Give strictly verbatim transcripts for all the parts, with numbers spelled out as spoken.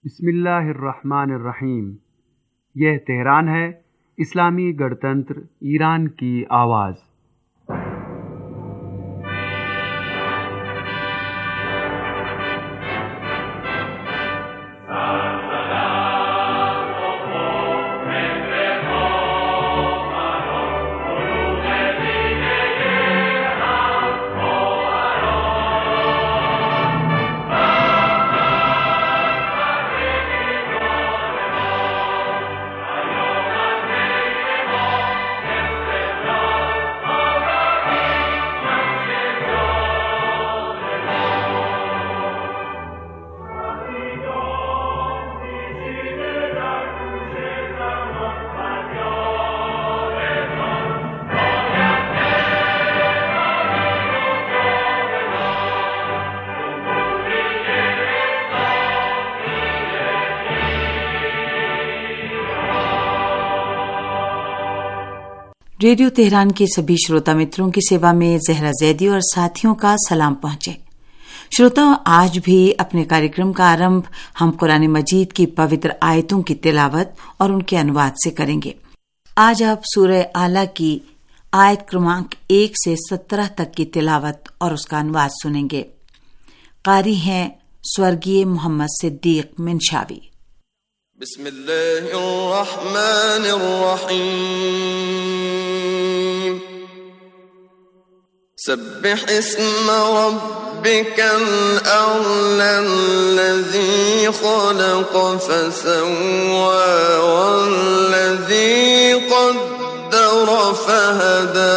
बिस्मिल्लाहिर्रहमानिर्रहीम। यह तेहरान है, इस्लामी गणतंत्र ईरान की आवाज़। रेडियो तेहरान के सभी श्रोता मित्रों की सेवा में जहरा जैदी और साथियों का सलाम पहुंचे। श्रोताओं, आज भी अपने कार्यक्रम का आरंभ हम कुरान मजीद की पवित्र आयतों की तिलावत और उनके अनुवाद से करेंगे। आज आप सूरह आला की आयत क्रमांक एक से सत्रह तक की तिलावत और उसका अनुवाद सुनेंगे। कारी हैं स्वर्गीय मोहम्मद सिद्दीक मिनशावी। बिस्मिल्लाहिर्रहमानिर्रहीम। सब्बिह इस्म रब्बिकल अअला अल्लज़ी खलक़ फसव्वा वल्लज़ी क़द्दर फहदा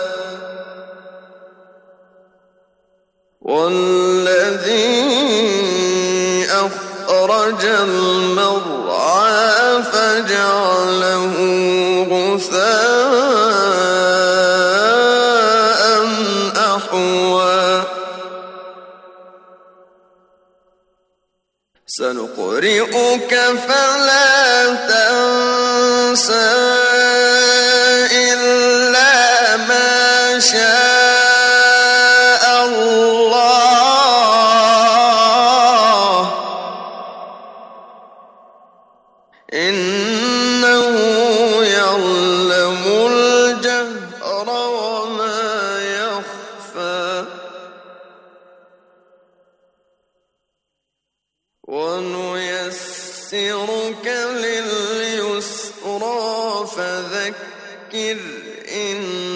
वल्लज़ी अख़रजल मर्अा फजअलहु गुसाअन अहवा सनुक़रिउक फला तंसा इल्ला मा शाअ अल्लाह इन्नहु यअलमुल जहर वमा यख़फ़ा वनुयस्सिरुक लिलयुस्रा फذكر إن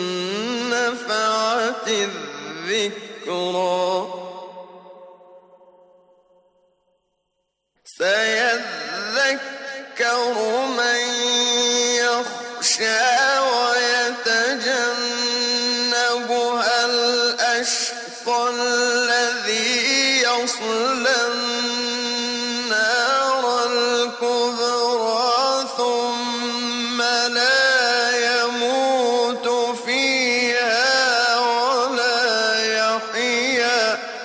نفعت الذكرى سيذكر من يخشى ويتجنبها الأشقى الذي يصلى النار الكبرى ثم لا يموت فيها ولا يحيا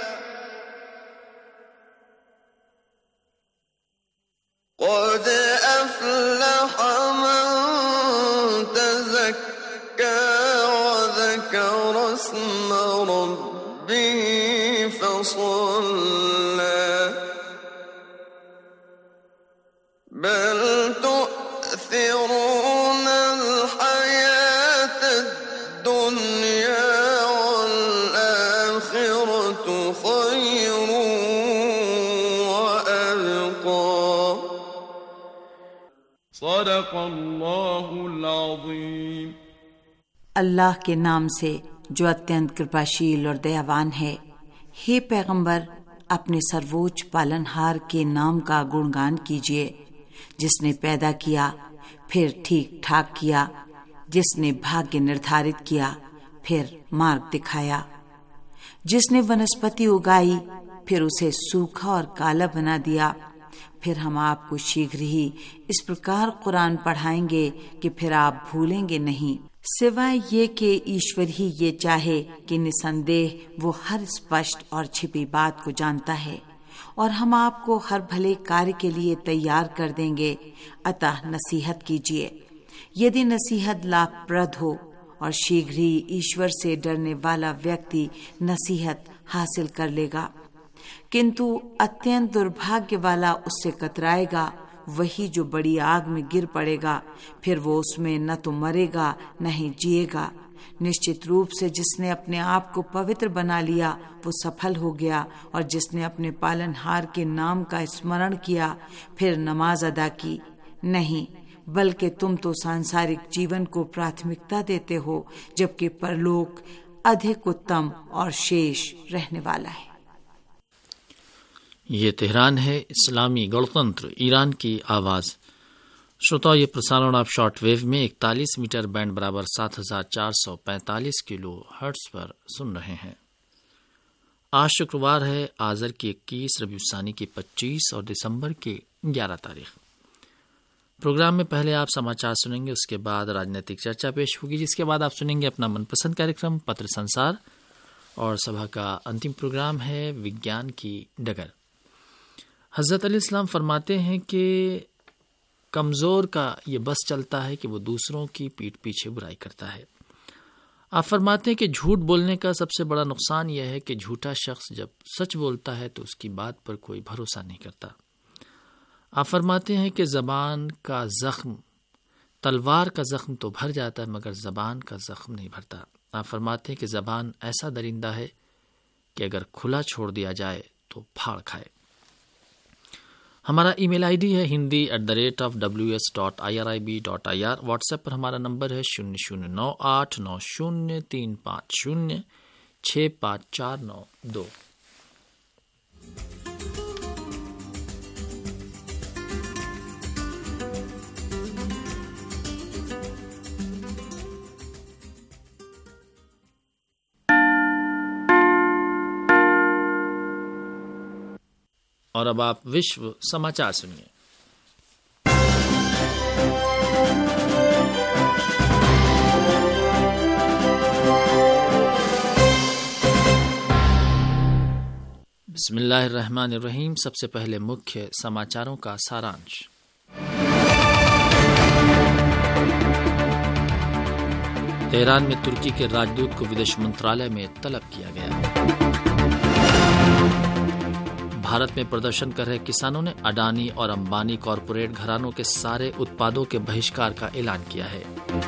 قد أفلح من تزكى وذكر اسم ربه فصلى بل تؤثرون الحياة الدنيا والآخرة خير وأبقى صدق الله العظيم। अल्लाह के नाम से जो अत्यंत कृपाशील और दयावान है। हे पैगंबर, अपने सर्वोच्च पालनहार के नाम का गुणगान कीजिए, जिसने पैदा किया फिर ठीक ठाक किया, जिसने भाग्य निर्धारित किया फिर मार्ग दिखाया, जिसने वनस्पति उगाई फिर उसे सूखा और काला बना दिया। फिर हम आपको शीघ्र ही इस प्रकार कुरान पढ़ाएंगे कि फिर आप भूलेंगे नहीं, सिवाय ये कि ईश्वर ही ये चाहे कि निसंदेह वो हर स्पष्ट और छिपी बात को जानता है, और हम आपको हर भले कार्य के लिए तैयार कर देंगे। अतः नसीहत कीजिए, यदि नसीहत लाभप्रद हो, और शीघ्र ही ईश्वर से डरने वाला व्यक्ति नसीहत हासिल कर लेगा। किंतु अत्यंत दुर्भाग्य वाला उससे कतराएगा, वही जो बड़ी आग में गिर पड़ेगा, फिर वो उसमें न तो मरेगा न ही जिएगा। निश्चित रूप से जिसने अपने आप को पवित्र बना लिया वो सफल हो गया, और जिसने अपने पालनहार के नाम का स्मरण किया फिर नमाज अदा की। नहीं, बल्कि तुम तो सांसारिक जीवन को प्राथमिकता देते हो, जबकि परलोक अधिक उत्तम और शेष रहने वाला है। ये तेहरान है, इस्लामी गणतंत्र ईरान की आवाज। श्रोता, ये प्रसारण आप शॉर्ट वेव में इकतालीस मीटर बैंड बराबर सात हजार चार सौ पैंतालीस किलो हर्ट्ज पर सुन रहे हैं। आज शुक्रवार है, आज़र की इक्कीस, रबीउ सानी की पच्चीस और दिसंबर की ग्यारह तारीख। प्रोग्राम में पहले आप समाचार सुनेंगे, उसके बाद राजनीतिक चर्चा पेश होगी, जिसके बाद आप सुनेंगे अपना मनपसंद कार्यक्रम पत्र संसार, और सभा का अंतिम प्रोग्राम है विज्ञान की डगर। हज़रत अली इस्लाम फरमाते हैं कि कमज़ोर का ये बस चलता है कि वो दूसरों की पीठ पीछे बुराई करता है। आप फरमाते हैं कि झूठ बोलने का सबसे बड़ा नुकसान यह है कि झूठा शख्स जब सच बोलता है तो उसकी बात पर कोई भरोसा नहीं करता। आप फरमाते हैं कि ज़बान का ज़ख्म, तलवार का ज़ख्म तो भर जाता है मगर ज़बान का ज़ख्म नहीं भरता। आप फरमाते हैं कि ज़बान ऐसा दरिंदा है कि अगर खुला छोड़ दिया जाए तो फाड़ खाए। हमारा ईमेल आईडी है Hindi at the rate of W S dot I R I B dot I R. WhatsApp पर हमारा नंबर है शून्य शून्य नौ आठ नौ शून्य तीन पाँच शून्य छः पाँच चार नौ दो। और अब आप विश्व समाचार सुनिए। बिस्मिल्लाहिर्रहमानिर्रहीम। सबसे पहले मुख्य समाचारों का सारांश। तेहरान में तुर्की के राजदूत को विदेश मंत्रालय में तलब किया गया। भारत में प्रदर्शन कर रहे किसानों ने अडानी और अंबानी कॉरपोरेट घरानों के सारे उत्पादों के बहिष्कार का ऐलान किया है।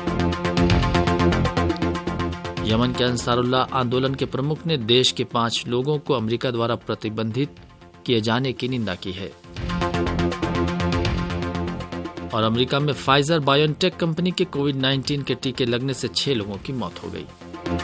यमन के अंसारुल्लाह आंदोलन के प्रमुख ने देश के पांच लोगों को अमेरिका द्वारा प्रतिबंधित किए जाने की निंदा की है। और अमेरिका में फाइजर बायोनटेक कंपनी के कोविड नाइन्टीन के टीके लगने से छह लोगों की मौत हो गई।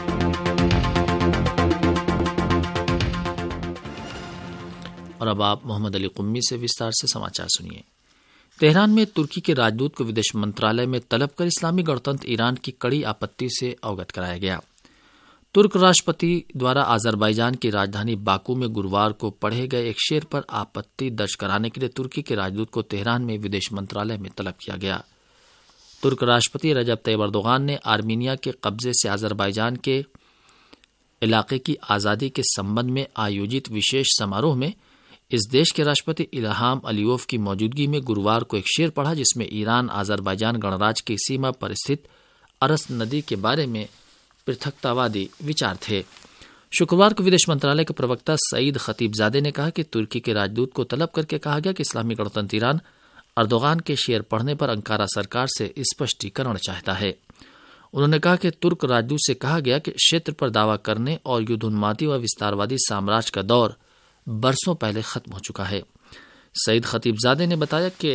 और अब आप मोहम्मद अली कुम्मी से विस्तार से समाचार सुनिए। तेहरान में तुर्की के राजदूत को विदेश मंत्रालय में तलब कर इस्लामी गणतंत्र ईरान की कड़ी आपत्ति से अवगत कराया गया। तुर्क राष्ट्रपति द्वारा अजरबैजान की राजधानी बाकू में गुरुवार को पढ़े गए एक शेर पर आपत्ति दर्ज कराने के लिए तुर्की के राजदूत को तेहरान में विदेश मंत्रालय में तलब किया गया। तुर्क राष्ट्रपति रजब तैयब अर्दोगान ने आर्मीनिया के कब्जे से अजरबैजान के इलाके की आज़ादी के संबंध में आयोजित विशेष समारोह में इस देश के राष्ट्रपति इल्हाम अलीयोव की मौजूदगी में गुरुवार को एक शेर पढ़ा, जिसमें ईरान अजरबैजान गणराज्य की सीमा पर स्थित अरस नदी के बारे में पृथकतावादी विचार थे। शुक्रवार को विदेश मंत्रालय के प्रवक्ता सईद खतीबजादे ने कहा कि तुर्की के राजदूत को तलब करके कहा गया कि इस्लामी गणतंत्र ईरान अर्दोगान के शेर पढ़ने पर अंकारा सरकार से स्पष्टीकरण चाहता है। उन्होंने कहा कि तुर्क राजदूत से कहा गया कि क्षेत्र पर दावा करने और युद्धोन्मादी व विस्तारवादी साम्राज्य का दौर बरसों पहले खत्म हो चुका है। सईद खतीबजादे ने बताया कि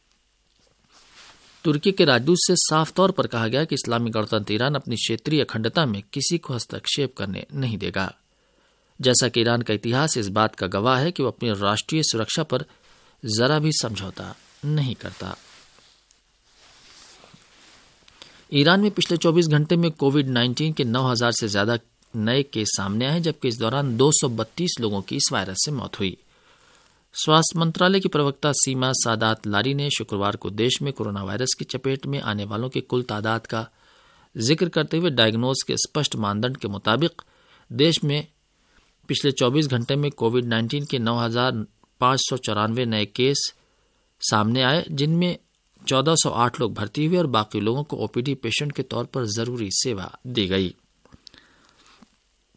तुर्की के राजदूत से साफ तौर पर कहा गया कि इस्लामी गणतंत्र ईरान अपनी क्षेत्रीय अखंडता में किसी को हस्तक्षेप करने नहीं देगा। जैसा कि ईरान का इतिहास इस बात का गवाह है कि वो अपनी राष्ट्रीय सुरक्षा पर जरा भी समझौता नहीं करता। ईरान में पिछले चौबीस घंटे में कोविड नाइन्टीन के नौ हजार से ज्यादा नए केस सामने आए, जबकि इस दौरान दो सौ बत्तीस लोगों की इस वायरस से मौत हुई। स्वास्थ्य मंत्रालय की प्रवक्ता सीमा सादात लारी ने शुक्रवार को देश में कोरोना वायरस की चपेट में आने वालों की कुल तादाद का जिक्र करते हुए डायग्नोज के स्पष्ट मानदंड के मुताबिक देश में पिछले चौबीस घंटे में कोविड नाइन्टीन के नौ हजार पांच सौ चौरानवे नए केस सामने आए, जिनमें चौदह सौ आठ लोग भर्ती हुए और बाकी लोगों को ओपीडी पेशेंट के तौर पर जरूरी सेवा दी गई।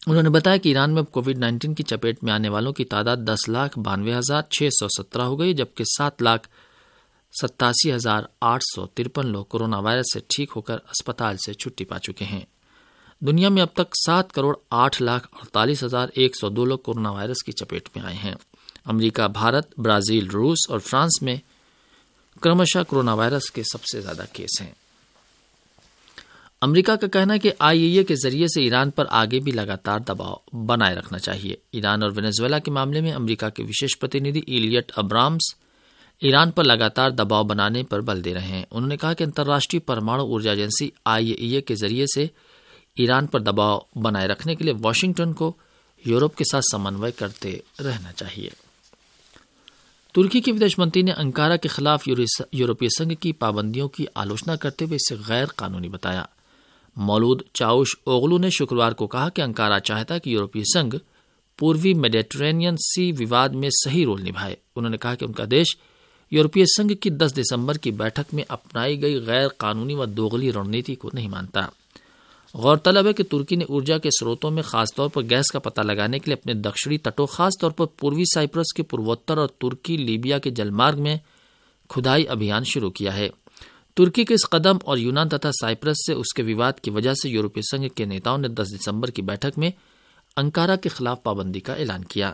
उन्होंने बताया कि ईरान में अब कोविड नाइन्टीन की चपेट में आने वालों की तादाद दस लाख बानवे हजार छह सौ सत्रह हो गई, जबकि सात लाख सत्तासी हजार आठ सौ तिरपन लोग कोरोना वायरस से ठीक होकर अस्पताल से छुट्टी पा चुके हैं। दुनिया में अब तक सात करोड़ आठ लाख अड़तालीस हजार एक सौ दो लोग कोरोना वायरस की चपेट में आए हैं। अमेरिका, भारत, ब्राजील, रूस और फ्रांस में क्रमशः कोरोना वायरस के सबसे ज्यादा केस हैं। अमेरिका का कहना है कि आई ए ए के जरिए से ईरान पर आगे भी लगातार दबाव बनाए रखना चाहिए। ईरान और वेनेजुएला के मामले में अमेरिका के विशेष प्रतिनिधि इलियट अब्राम्स ईरान पर लगातार दबाव बनाने पर बल दे रहे हैं। उन्होंने कहा कि अंतर्राष्ट्रीय परमाणु ऊर्जा एजेंसी आई ए ए के जरिए से ईरान पर दबाव बनाए रखने के लिए वाशिंगटन को यूरोप के साथ समन्वय करते रहना चाहिए। तुर्की के विदेश मंत्री ने अंकारा के खिलाफ यूरोपीय संघ की पाबंदियों की आलोचना करते हुए इसे गैर कानूनी बताया। मौलूद चाउश ओगलू ने शुक्रवार को कहा कि अंकारा चाहता है कि यूरोपीय संघ पूर्वी मेडिटेरेनियन सी विवाद में सही रोल निभाए। उन्होंने कहा कि उनका देश यूरोपीय संघ की दस दिसंबर की बैठक में अपनाई गई गैर कानूनी व दोगली रणनीति को नहीं मानता। गौरतलब है कि तुर्की ने ऊर्जा के स्रोतों में खासतौर पर गैस का पता लगाने के लिए अपने दक्षिणी तटों, खासतौर पर पूर्वी साइप्रस के पूर्वोत्तर और तुर्की लीबिया के जलमार्ग में खुदाई अभियान शुरू किया है। तुर्की के इस कदम और यूनान तथा साइप्रस से उसके विवाद की वजह से यूरोपीय संघ के नेताओं ने दस दिसंबर की बैठक में अंकारा के खिलाफ पाबंदी का ऐलान किया।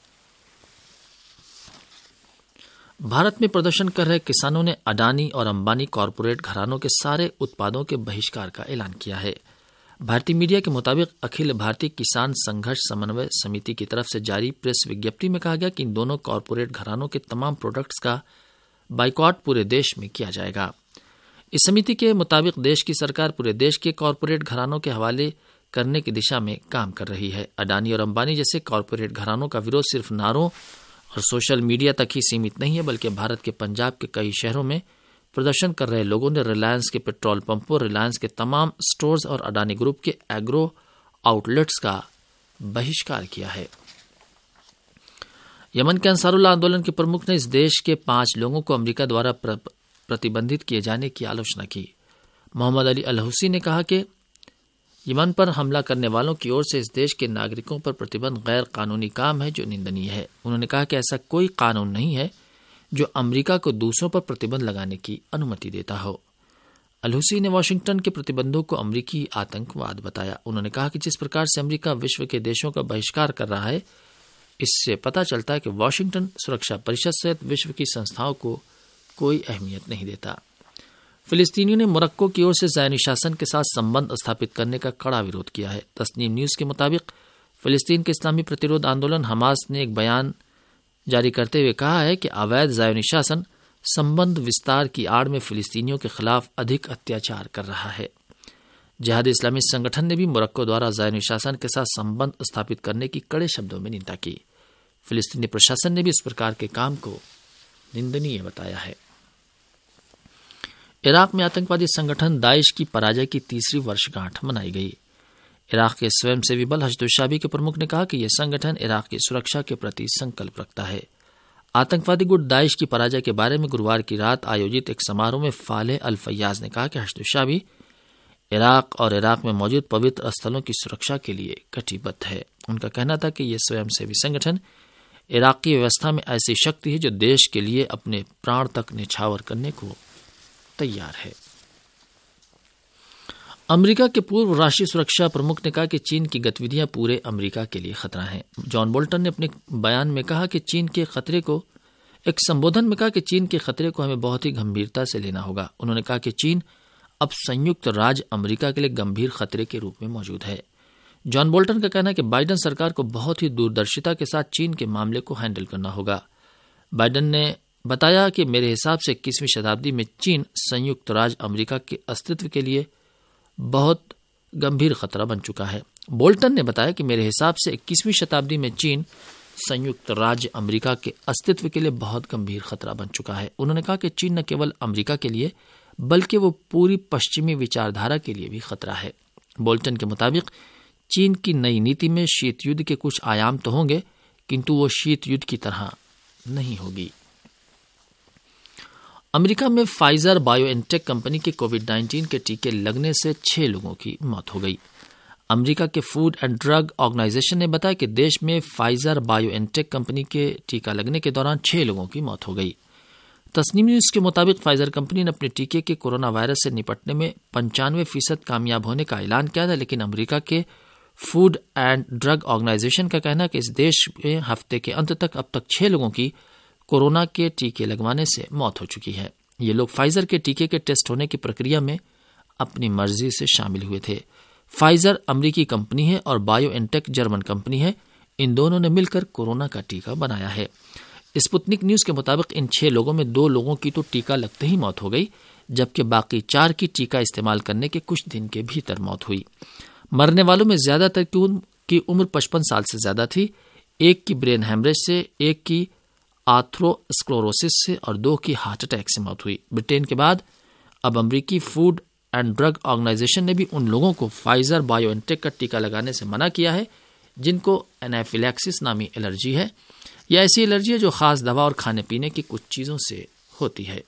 भारत में प्रदर्शन कर रहे किसानों ने अडानी और अंबानी कॉरपोरेट घरानों के सारे उत्पादों के बहिष्कार का ऐलान किया है। भारतीय मीडिया के मुताबिक अखिल भारतीय किसान संघर्ष समन्वय समिति की तरफ से जारी प्रेस विज्ञप्ति में कहा गया कि इन दोनों कॉरपोरेट घरानों के तमाम प्रोडक्ट्स का बाइकॉट पूरे देश में किया जाएगा। इस समिति के मुताबिक देश की सरकार पूरे देश के कॉरपोरेट घरानों के हवाले करने की दिशा में काम कर रही है। अडानी और अंबानी जैसे कॉरपोरेट घरानों का विरोध सिर्फ नारों और सोशल मीडिया तक ही सीमित नहीं है, बल्कि भारत के पंजाब के कई शहरों में प्रदर्शन कर रहे लोगों ने रिलायंस के पेट्रोल पंपों, रिलायंस के तमाम स्टोर्स और अडानी ग्रुप के एग्रो आउटलेट्स का बहिष्कार किया है। यमन के अंसारुल्लाह आंदोलन के प्रमुख ने इस देश के पांच लोगों को अमेरिका द्वारा प्र, प्रतिबंधित किए जाने की आलोचना की। मोहम्मद अली अल हुसी ने कहा कि यमन पर हमला करने वालों की ओर से इस देश के नागरिकों पर प्रतिबंध गैर कानूनी काम है जो निंदनीय है। उन्होंने कहा कि ऐसा कोई कानून नहीं है जो अमेरिका को दूसरों पर प्रतिबंध लगाने की अनुमति देता हो। अल हुसी ने वाशिंगटन के प्रतिबंधों को अमेरिकी आतंकवाद बताया। उन्होंने कहा कि जिस प्रकार से अमेरिका विश्व के देशों का बहिष्कार कर रहा है, इससे पता चलता है कि वाशिंगटन सुरक्षा परिषद सहित विश्व की संस्थाओं को कोई अहमियत नहीं देता। फिलिस्तीनियों ने मोरक्को की ओर से ज़ायनी शासन के साथ संबंध स्थापित करने का कड़ा विरोध किया है। तस्नीम न्यूज के मुताबिक फिलिस्तीन के इस्लामी प्रतिरोध आंदोलन हमास ने एक बयान जारी करते हुए कहा है कि अवैध ज़ायनी शासन संबंध विस्तार की आड़ में फिलिस्तीनियों के खिलाफ अधिक अत्याचार कर रहा है। जिहादी इस्लामी संगठन ने भी मोरक्को द्वारा ज़ायनी शासन के साथ संबंध स्थापित करने की कड़े शब्दों में निंदा की। फिलिस्तीनी प्रशासन ने भी इस प्रकार के काम को निंदनीय बताया है। इराक में आतंकवादी संगठन दाइश की पराजय की तीसरी वर्षगांठ मनाई गई। इराक के स्वयंसेवी बल हश्द-उश-शाबी के प्रमुख ने कहा कि यह संगठन इराक की सुरक्षा के प्रति संकल्प रखता है। आतंकवादी गुट दाइश की पराजय के बारे में गुरुवार की रात आयोजित एक समारोह में फाले अल फैयाज ने कहा कि हश्द-उश-शाबी इराक और इराक में मौजूद पवित्र स्थलों की सुरक्षा के लिए कटिबद्ध है। उनका कहना था कि यह स्वयंसेवी संगठन इराक की व्यवस्था में ऐसी शक्ति है जो देश के लिए अपने प्राण तक निछावर करने को तैयार है। अमेरिका के पूर्व राष्ट्रीय सुरक्षा प्रमुख ने कहा कि चीन की गतिविधियां पूरे अमेरिका के लिए खतरा हैं। जॉन बोल्टन ने अपने बयान में कहा कि चीन के खतरे को एक संबोधन में कहा कि चीन के खतरे को हमें बहुत ही गंभीरता से लेना होगा। उन्होंने कहा कि चीन अब संयुक्त राज्य अमेरिका के लिए गंभीर खतरे के रूप में मौजूद है। जॉन बोल्टन का कहना है कि बाइडेन सरकार को बहुत ही दूरदर्शिता के साथ चीन के मामले को हैंडल करना होगा। बाइडेन ने बताया कि मेरे हिसाब से इक्कीसवीं शताब्दी में चीन संयुक्त राज्य अमेरिका के अस्तित्व के लिए बहुत गंभीर खतरा बन चुका है। बोल्टन ने बताया कि मेरे हिसाब से इक्कीसवीं शताब्दी में चीन संयुक्त राज्य अमेरिका के अस्तित्व के लिए बहुत गंभीर खतरा बन चुका है। उन्होंने कहा कि चीन न केवल अमेरिका के लिए बल्कि वो पूरी पश्चिमी विचारधारा के लिए भी खतरा है। बोल्टन के मुताबिक चीन की नई नीति में शीत युद्ध के कुछ आयाम तो होंगे, किंतु वो शीत युद्ध की तरह नहीं होगी। अमेरिका में फाइजर बायोएनटेक कंपनी के कोविड नाइन्टीन के टीके लगने से छह लोगों की मौत हो गई। अमेरिका के फूड एंड ड्रग ऑर्गेनाइजेशन ने बताया कि देश में फाइजर बायोएनटेक कंपनी के टीका लगने के दौरान छह लोगों की मौत हो गई। तस्नीम न्यूज के मुताबिक फाइजर कंपनी ने अपने टीके के कोरोना वायरस से निपटने में पंचानवे फीसद कामयाब होने का ऐलान किया था, लेकिन अमेरिका के फूड एंड ड्रग ऑर्गेनाइजेशन का कहना है कि इस देश में हफ्ते के अंत तक अब तक छह लोगों की कोरोना के टीके लगवाने से मौत हो चुकी है। ये लोग फाइजर के टीके के टेस्ट होने की प्रक्रिया में अपनी मर्जी से शामिल हुए थे। फाइजर अमेरिकी कंपनी है और बायोएनटेक जर्मन कंपनी है। इन दोनों ने मिलकर कोरोना का टीका बनाया है। स्पुतनिक न्यूज के मुताबिक इन छह लोगों में दो लोगों की तो टीका लगते ही मौत हो गई, जबकि बाकी चार की टीका इस्तेमाल करने के कुछ दिन के भीतर मौत हुई। मरने वालों में ज्यादातर की उम्र पचपन साल से ज्यादा थी। एक की ब्रेन हेमरेज से, एक की आर्थरोस्क्लेरोसिस से और दो की हार्ट अटैक से मौत हुई। ब्रिटेन के बाद अब अमेरिकी फूड एंड ड्रग ऑर्गेनाइजेशन ने भी उन लोगों को फाइजर बायोएनटेक का टीका लगाने से मना किया है जिनको एनाफिलैक्सिस नामी एलर्जी है। यह ऐसी एलर्जी है जो खास दवा और खाने पीने की कुछ चीजों से होती है।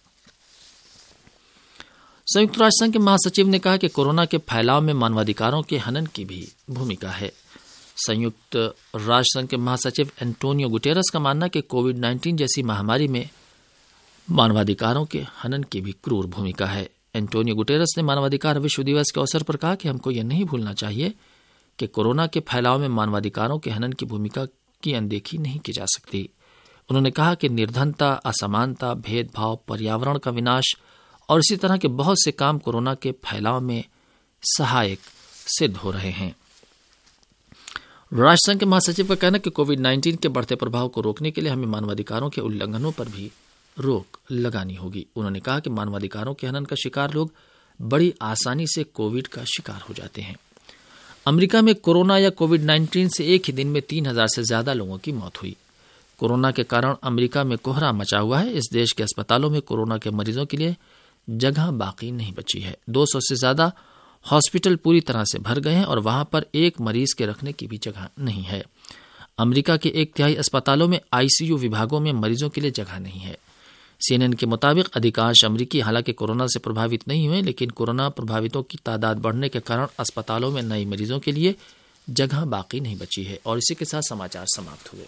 संयुक्त राष्ट्र संघ के महासचिव ने कहा कि कोरोना के फैलाव में मानवाधिकारों के हनन की भी भूमिका है। संयुक्त राष्ट्र संघ के महासचिव एंटोनियो गुटेरस का मानना है कि कोविड नाइन्टीन जैसी महामारी में मानवाधिकारों के हनन की भी क्रूर भूमिका है। एंटोनियो गुटेरस ने मानवाधिकार विश्व दिवस के अवसर पर कहा कि हमको यह नहीं भूलना चाहिए कि कोरोना के फैलाव में मानवाधिकारों के हनन की भूमिका की अनदेखी नहीं की जा सकती। उन्होंने कहा कि निर्धनता, असमानता, भेदभाव, पर्यावरण का विनाश और इसी तरह के बहुत से काम कोरोना के फैलाव में सहायक सिद्ध हो रहे हैं। राष्ट्रसंघ के महासचिव का कहना है कि कोविड नाइन्टीन के बढ़ते प्रभाव को रोकने के लिए हमें मानवाधिकारों के उल्लंघनों पर भी रोक लगानी होगी। उन्होंने कहा कि मानवाधिकारों के हनन का शिकार लोग बड़ी आसानी से कोविड का शिकार हो जाते हैं। अमेरिका में कोरोना या कोविड नाइन्टीन से एक ही दिन में तीन हजार से ज्यादा लोगों की मौत हुई। कोरोना के कारण अमेरिका में कोहरा मचा हुआ है। इस देश के अस्पतालों में कोरोना के मरीजों के लिए जगह बाकी नहीं बची है। दो सौ से ज्यादा हॉस्पिटल पूरी तरह से भर गए हैं और वहां पर एक मरीज के रखने की भी जगह नहीं है। अमेरिका के एक तिहाई अस्पतालों में आईसीयू विभागों में मरीजों के लिए जगह नहीं है। सीएनएन के मुताबिक अधिकांश अमेरिकी हालांकि कोरोना से प्रभावित नहीं हुए, लेकिन कोरोना प्रभावितों की तादाद बढ़ने के कारण अस्पतालों में नए मरीजों के लिए जगह बाकी नहीं बची है। और इसी के साथ समाचार समाप्त हुए।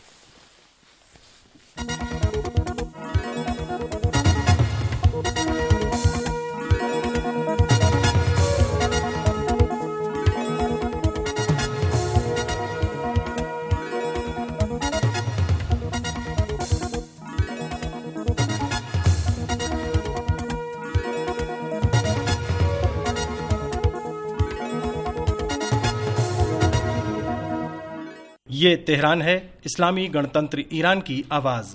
ये तेहरान है, इस्लामी गणतंत्र ईरान की आवाज।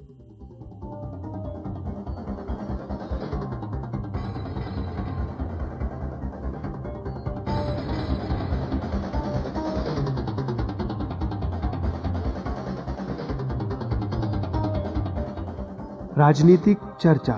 राजनीतिक चर्चा।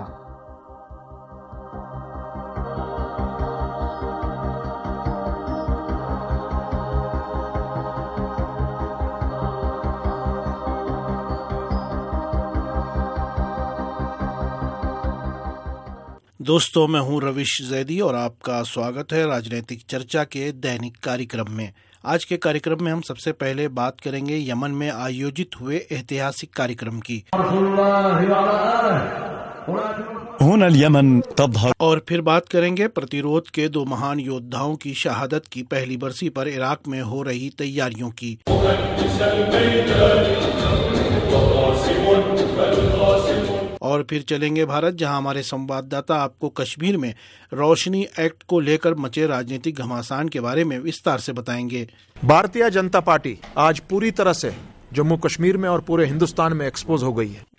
दोस्तों, मैं हूं रविश जैदी और आपका स्वागत है राजनीतिक चर्चा के दैनिक कार्यक्रम में। आज के कार्यक्रम में हम सबसे पहले बात करेंगे यमन में आयोजित हुए ऐतिहासिक कार्यक्रम की और फिर बात करेंगे प्रतिरोध के दो महान योद्धाओं की शहादत की पहली बरसी पर इराक में हो रही तैयारियों की। और फिर चलेंगे भारत, जहां हमारे संवाददाता आपको कश्मीर में रोशनी एक्ट को लेकर मचे राजनीतिक घमासान के बारे में विस्तार से बताएंगे। भारतीय जनता पार्टी आज पूरी तरह से जम्मू कश्मीर में और पूरे हिंदुस्तान में एक्सपोज हो गई है।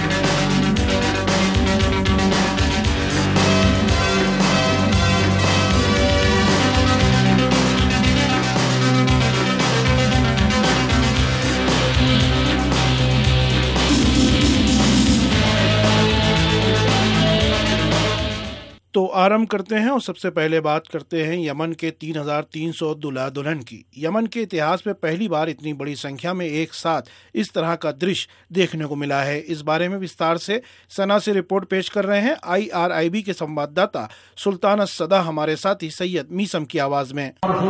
तो आरंभ करते हैं और सबसे पहले बात करते हैं यमन के तीन हजार तीन सौ दूल्हा दुल्हन की। यमन के इतिहास में पहली बार इतनी बड़ी संख्या में एक साथ इस तरह का दृश्य देखने को मिला है। इस बारे में विस्तार से सना से रिपोर्ट पेश कर रहे हैं आई आर आई बी के संवाददाता सुल्तान अस-सदा हमारे साथी सैयद मीसम की आवाज में।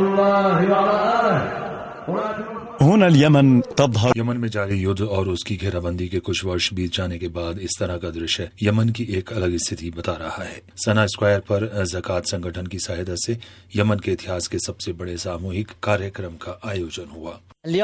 यमन में जारी युद्ध और उसकी घेराबंदी के कुछ वर्ष बीत जाने के बाद इस तरह का दृश्य यमन की एक अलग स्थिति बता रहा है। सना स्क्वायर पर ज़कात संगठन की सहायता से यमन के इतिहास के सबसे बड़े सामूहिक कार्यक्रम का आयोजन हुआ।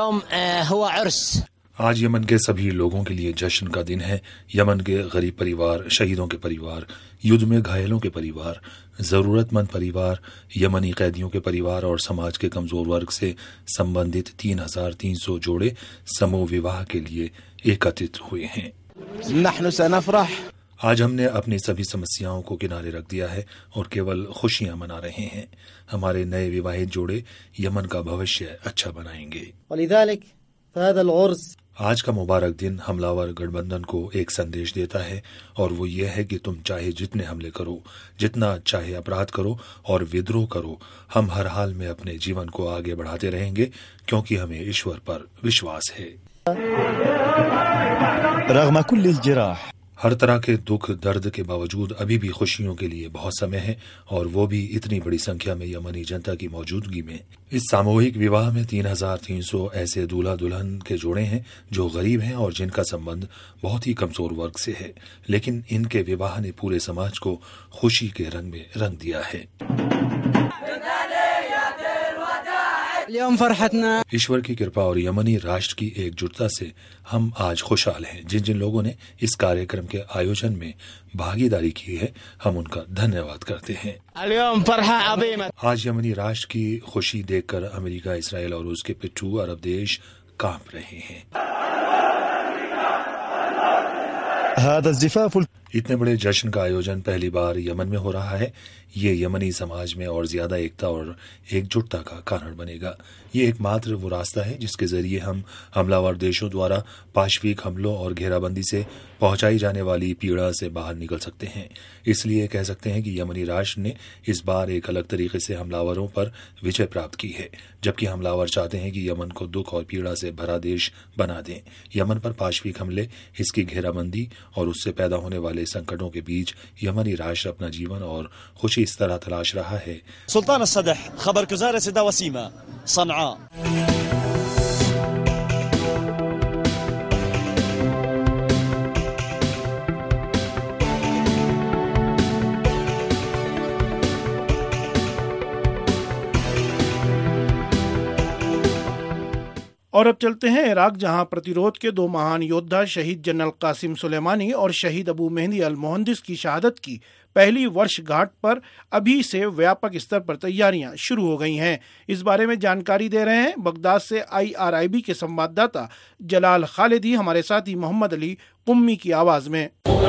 आज यमन के सभी लोगों के लिए जश्न का दिन है। यमन के गरीब परिवार, शहीदों के परिवार, युद्ध में घायलों के परिवार, जरूरतमंद परिवार, यमनी कैदियों के परिवार और समाज के कमजोर वर्ग से संबंधित तीन हजार तीन सौ जोड़े समूह विवाह के लिए एकत्रित हुए हैं। आज हमने अपनी सभी समस्याओं को किनारे रख दिया है और केवल खुशियां मना रहे हैं। हमारे नए विवाहित जोड़े यमन का भविष्य अच्छा बनाएंगे। आज का मुबारक दिन हमलावर गठबंधन को एक संदेश देता है और वो ये है कि तुम चाहे जितने हमले करो, जितना चाहे अपराध करो और विद्रोह करो, हम हर हाल में अपने जीवन को आगे बढ़ाते रहेंगे क्योंकि हमें ईश्वर पर विश्वास है। हर तरह के दुख दर्द के बावजूद अभी भी खुशियों के लिए बहुत समय है और वो भी इतनी बड़ी संख्या में यमनी जनता की मौजूदगी में। इस सामूहिक विवाह में तीन हजार तीन सौ ऐसे दूल्हा दुल्हन के जोड़े हैं जो गरीब हैं और जिनका संबंध बहुत ही कमजोर वर्ग से है, लेकिन इनके विवाह ने पूरे समाज को खुशी के रंग में रंग दिया है। ईश्वर की कृपा और यमनी राष्ट्र की एकजुटता से हम आज खुशहाल हैं। जिन जिन लोगों ने इस कार्यक्रम के आयोजन में भागीदारी की है, हम उनका धन्यवाद करते हैं। आज यमनी राष्ट्र की खुशी देखकर अमेरिका, इसराइल और उसके पिट्ठू अरब देश कांप रहे हैं। इतने बड़े जश्न का आयोजन पहली बार यमन में हो रहा है। ये यमनी समाज में और ज्यादा एकता और एकजुटता का कारण बनेगा। ये एकमात्र वो रास्ता है जिसके जरिए हम हमलावर देशों द्वारा पाशविक हमलों और घेराबंदी से पहुंचाई जाने वाली पीड़ा से बाहर निकल सकते हैं। इसलिए कह सकते हैं कि यमनी राष्ट्र ने इस बार एक अलग तरीके से हमलावरों पर विजय प्राप्त की है, जबकि हमलावर चाहते हैं कि यमन को दुख और पीड़ा से भरा देश बना दें। यमन पर पाशविक हमले, इसकी घेराबंदी और उससे पैदा होने वाले संकटों के बीच यमनी राष्ट्र अपना जीवन और खुशी इस तरह तलाश रहा है। सुल्तान अस-सदा, खबर गुज़ार सदा वसीमा, सनआ। और अब चलते हैं इराक, जहां प्रतिरोध के दो महान योद्धा शहीद जनरल कासिम सुलेमानी और शहीद अबू मेहदी अल मुहंदिस की शहादत की पहली वर्षगांठ पर अभी से व्यापक स्तर पर तैयारियां शुरू हो गई हैं। इस बारे में जानकारी दे रहे हैं बगदाद से आई आर आई बी के संवाददाता जलाल खालिदी हमारे साथी मोहम्मद अली कुम्मी की आवाज में।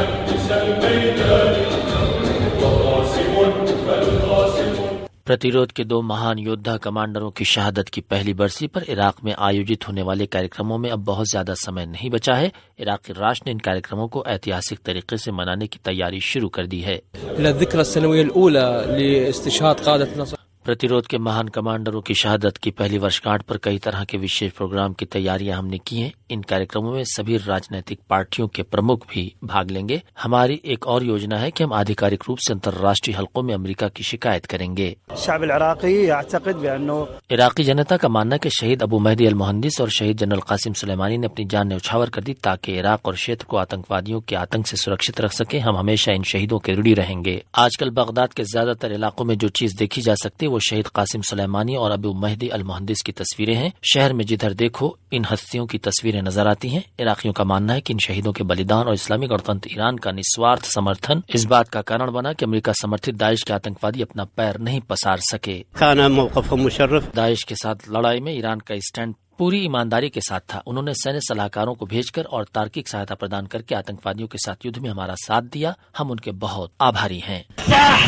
प्रतिरोध के दो महान योद्धा कमांडरों की शहादत की पहली बरसी पर इराक में आयोजित होने वाले कार्यक्रमों में अब बहुत ज्यादा समय नहीं बचा है। इराकी राष्ट्र ने इन कार्यक्रमों को ऐतिहासिक तरीके से मनाने की तैयारी शुरू कर दी है। प्रतिरोध के महान कमांडरों की शहादत की पहली वर्षगांठ पर कई तरह के विशेष प्रोग्राम की तैयारियां हमने की हैं। इन कार्यक्रमों में सभी राजनीतिक पार्टियों के प्रमुख भी भाग लेंगे। हमारी एक और योजना है कि हम आधिकारिक रूप से अंतर्राष्ट्रीय हलकों में अमेरिका की शिकायत करेंगे। इराकी जनता का मानना है कि शहीद अबू मेहदी अल मुहंदिस और शहीद जनरल कासिम सुलेमानी ने अपनी जान न्यौछावर कर दी ताकि इराक और क्षेत्र को आतंकवादियों के आतंक से सुरक्षित रख सके। हम हमेशा इन शहीदों के ऋणी रहेंगे। आजकल बगदाद के ज्यादातर इलाकों में जो चीज देखी जा सकती है वो शहीद कासिम सुलेमानी और अबू मेहदी अल मुहंदिस की तस्वीरें हैं। शहर में जिधर देखो इन हस्तियों की तस्वीरें नजर आती हैं। इराकियों का मानना है कि इन शहीदों के बलिदान और इस्लामी गणतंत्र ईरान का निस्वार्थ समर्थन इस बात का कारण बना कि अमेरिका समर्थित दाइश के आतंकवादी अपना पैर नहीं पसार सके। दाइश के साथ लड़ाई में ईरान का स्टैंड पूरी ईमानदारी के साथ था। उन्होंने सैन्य सलाहकारों को भेजकर और तार्किक सहायता प्रदान करके आतंकवादियों के साथ युद्ध में हमारा साथ दिया। हम उनके बहुत आभारी हैं।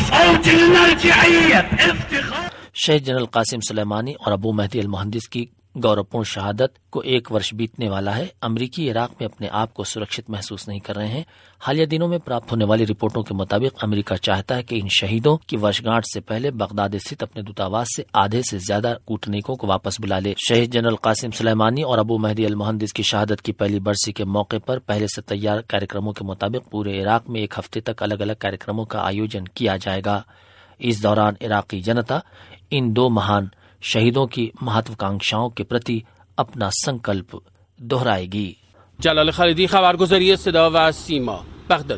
शहीद जनरल कासिम सुलेमानी और अबू मेहदी अल मुहंदिस की गौरवपूर्ण शहादत को एक वर्ष बीतने वाला है। अमरीकी इराक में अपने आप को सुरक्षित महसूस नहीं कर रहे हैं। हालिया दिनों में प्राप्त होने वाली रिपोर्टों के मुताबिक अमेरिका चाहता है कि इन शहीदों की वर्षगांठ से पहले बगदाद स्थित अपने दूतावास से आधे से ज्यादा कूटनीकों को वापस बुला ले। शहीद जनरल कासिम सुलेमानी और अबू महदी अल मुहंदिस की शहादत की पहली बरसी के मौके पर पहले से तैयार कार्यक्रमों के मुताबिक पूरे इराक में एक हफ्ते तक अलग अलग कार्यक्रमों का आयोजन किया जाएगा। इस दौरान इराकी जनता इन दो महान शहीदों की महत्वाकांक्षाओं के प्रति अपना संकल्प दोहराएगी। जलाल खालिदी, खबरगुजारी सदा व सीमा, बगदाद।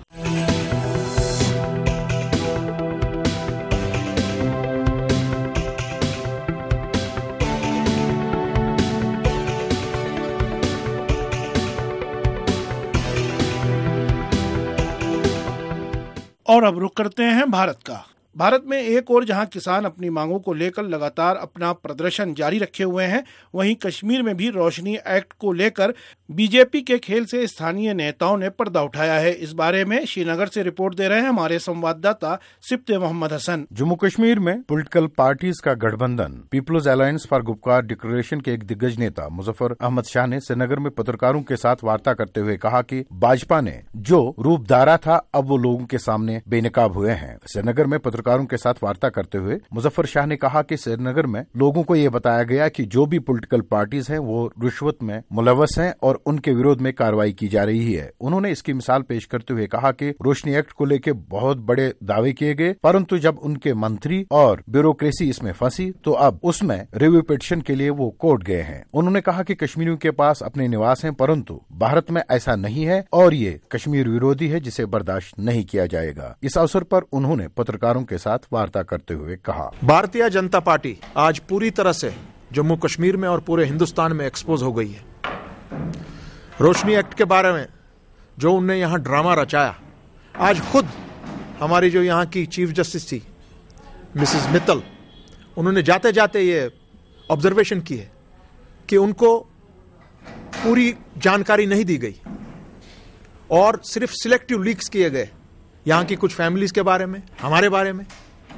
और अब रुक करते हैं भारत का। भारत में एक और जहां किसान अपनी मांगों को लेकर लगातार अपना प्रदर्शन जारी रखे हुए हैं, वहीं कश्मीर में भी रोशनी एक्ट को लेकर बीजेपी के खेल से स्थानीय नेताओं ने पर्दा उठाया है। इस बारे में श्रीनगर से रिपोर्ट दे रहे हैं हमारे संवाददाता सिप्ते मोहम्मद हसन। जम्मू कश्मीर में पॉलिटिकल पार्टीज का गठबंधन People's Alliance for Gupkar Declaration के एक दिग्गज नेता मुजफ्फर अहमद शाह ने श्रीनगर में पत्रकारों के साथ वार्ता करते हुए कहा कि भाजपा ने जो रूप धारा था अब वो लोगों के सामने बेनकाब हुए हैं। श्रीनगर में पत्रकारों के साथ वार्ता करते हुए मुजफ्फर शाह ने कहा कि श्रीनगर में लोगों को ये बताया गया कि जो भी पॉलिटिकल पार्टीज हैं वो रिश्वत में मुलव्वस हैं और उनके विरोध में कार्रवाई की जा रही है। उन्होंने इसकी मिसाल पेश करते हुए कहा कि रोशनी एक्ट को लेकर बहुत बड़े दावे किए गए, परंतु जब उनके मंत्री और ब्यूरोक्रेसी इसमें फंसी तो अब उसमें रिव्यू पिटीशन के लिए वो कोर्ट गए हैं। उन्होंने कहा कि कश्मीरियों के पास अपने निवास हैं, परंतु भारत में ऐसा नहीं है और ये कश्मीर विरोधी है जिसे बर्दाश्त नहीं किया जाएगा। इस अवसर पर उन्होंने पत्रकारों के साथ वार्ता करते हुए कहा, भारतीय जनता पार्टी आज पूरी तरह से जम्मू कश्मीर में और पूरे हिंदुस्तान में एक्सपोज हो गई है। रोशनी एक्ट के बारे में जो उनने यहाँ ड्रामा रचाया, आज खुद हमारी जो यहाँ की चीफ जस्टिस थी मिसेस मित्तल, उन्होंने जाते जाते ये ऑब्जर्वेशन की है कि उनको पूरी जानकारी नहीं दी गई और सिर्फ सिलेक्टिव लीक्स किए गए यहाँ की कुछ फैमिलीज के बारे में, हमारे बारे में।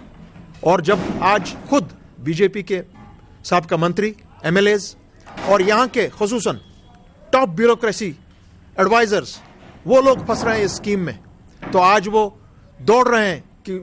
और जब आज खुद बीजेपी के साबका मंत्री, एमएलएज और यहाँ के खुसूसन टॉप ब्यूरोक्रेसी एडवाइजर्स वो लोग फंस रहे हैं इस स्कीम में, तो आज वो दौड़ रहे हैं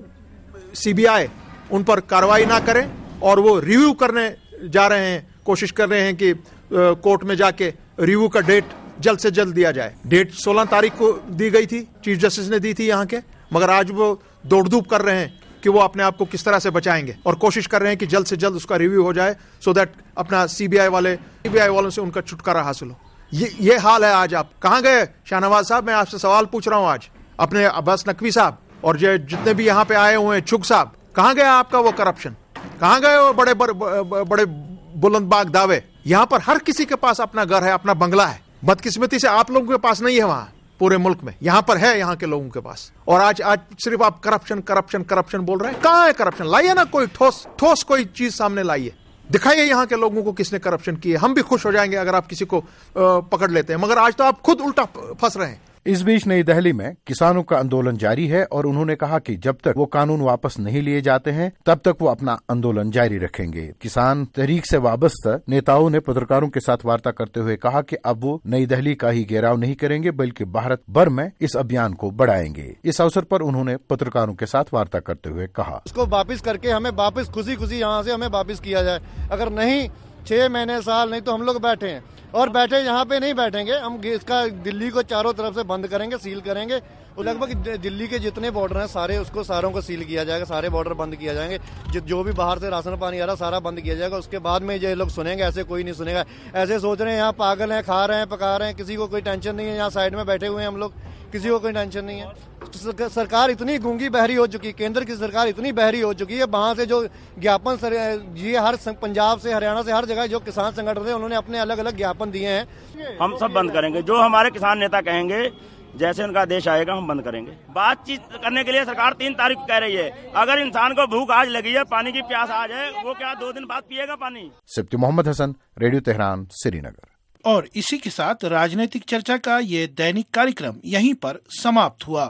कि सीबीआई उन पर कार्रवाई ना करे और वो रिव्यू करने जा रहे हैं, कोशिश कर रहे हैं कि कोर्ट में जाके रिव्यू का डेट जल्द से जल्द दिया जाए। डेट सोलह तारीख को दी गई थी, चीफ जस्टिस ने दी थी यहाँ के, मगर आज वो दौड़ धूप कर रहे हैं कि वो अपने आप को किस तरह से बचाएंगे और कोशिश कर रहे हैं कि जल्द से जल्द उसका रिव्यू हो जाए सो दैट अपना सीबीआई वाले सीबीआई वालों से उनका छुटकारा हासिल हो। ये ये हाल है आज। आप कहाँ गए शाहनवाज साहब? मैं आपसे सवाल पूछ रहा हूँ आज। अपने अब्बास नकवी साहब और जो जितने भी यहाँ पे आए हुए हैं चुग साहब, कहाँ गया आपका वो करप्शन? कहाँ गए वो बड़े बड़े, बड़े बुलंदबाग दावे? यहाँ पर हर किसी के पास अपना घर है, अपना बंगला है। बदकिस्मती से आप लोगों के पास नहीं है वहाँ पूरे मुल्क में, यहाँ पर है यहाँ के लोगों के पास। और आज आज सिर्फ आप करप्शन करप्शन करप्शन बोल रहे हैं। कहाँ है करप्शन? लाइए ना कोई ठोस ठोस कोई चीज सामने लाइए, दिखाइए यहाँ के लोगों को किसने करप्शन की है। हम भी खुश हो जाएंगे अगर आप किसी को पकड़ लेते हैं, मगर आज तो आप खुद उल्टा फंस रहे हैं। इस बीच नई दिल्ली में किसानों का आंदोलन जारी है और उन्होंने कहा कि जब तक वो कानून वापस नहीं लिए जाते हैं तब तक वो अपना आंदोलन जारी रखेंगे। किसान तहरीक से वाबस्ता नेताओं ने पत्रकारों के साथ वार्ता करते हुए कहा कि अब वो नई दिल्ली का ही घेराव नहीं करेंगे बल्कि भारत भर में इस अभियान को बढ़ाएंगे। इस अवसर पर उन्होंने पत्रकारों के साथ वार्ता करते हुए कहा, उसको वापिस करके हमें वापिस खुशी खुशी यहाँ से हमें वापिस किया जाए। अगर नहीं छह महीने साल नहीं तो हम लोग बैठे हैं और बैठे यहाँ पे नहीं बैठेंगे। हम इसका दिल्ली को चारों तरफ से बंद करेंगे, सील करेंगे। लगभग दिल्ली के जितने बॉर्डर हैं सारे उसको सारों को सील किया जाएगा, सारे बॉर्डर बंद किया जाएंगे। जो, जो भी बाहर से राशन पानी आ रहा सारा बंद किया जाएगा। उसके बाद में ये लोग सुनेंगे, ऐसे कोई नहीं सुनेगा। ऐसे सोच रहे हैं यहाँ पागल हैं, खा रहे हैं, पका रहे हैं, किसी को कोई टेंशन नहीं है। यहाँ साइड में बैठे हुए हैं हम लोग, किसी को कोई टेंशन नहीं है। सरकार इतनी गूंगी बहरी हो चुकी है, केंद्र की सरकार इतनी बहरी हो चुकी है। वहां से जो ज्ञापन ये हर पंजाब से हरियाणा से हर जगह जो किसान संगठन है उन्होंने अपने अलग अलग ज्ञापन दिए हैं। हम सब बंद करेंगे, जो हमारे किसान नेता कहेंगे, जैसे उनका आदेश आएगा हम बंद करेंगे। बातचीत करने के लिए सरकार तीन तारीख कह रही है। अगर इंसान को भूख आज लगी है, पानी की प्यास आज है, वो क्या दो दिन बाद पिएगा पानी? Sibti Mohammad Hasan, radio Tehran, Srinagar. और इसी के साथ राजनीतिक चर्चा का ये दैनिक कार्यक्रम यहीं पर समाप्त हुआ।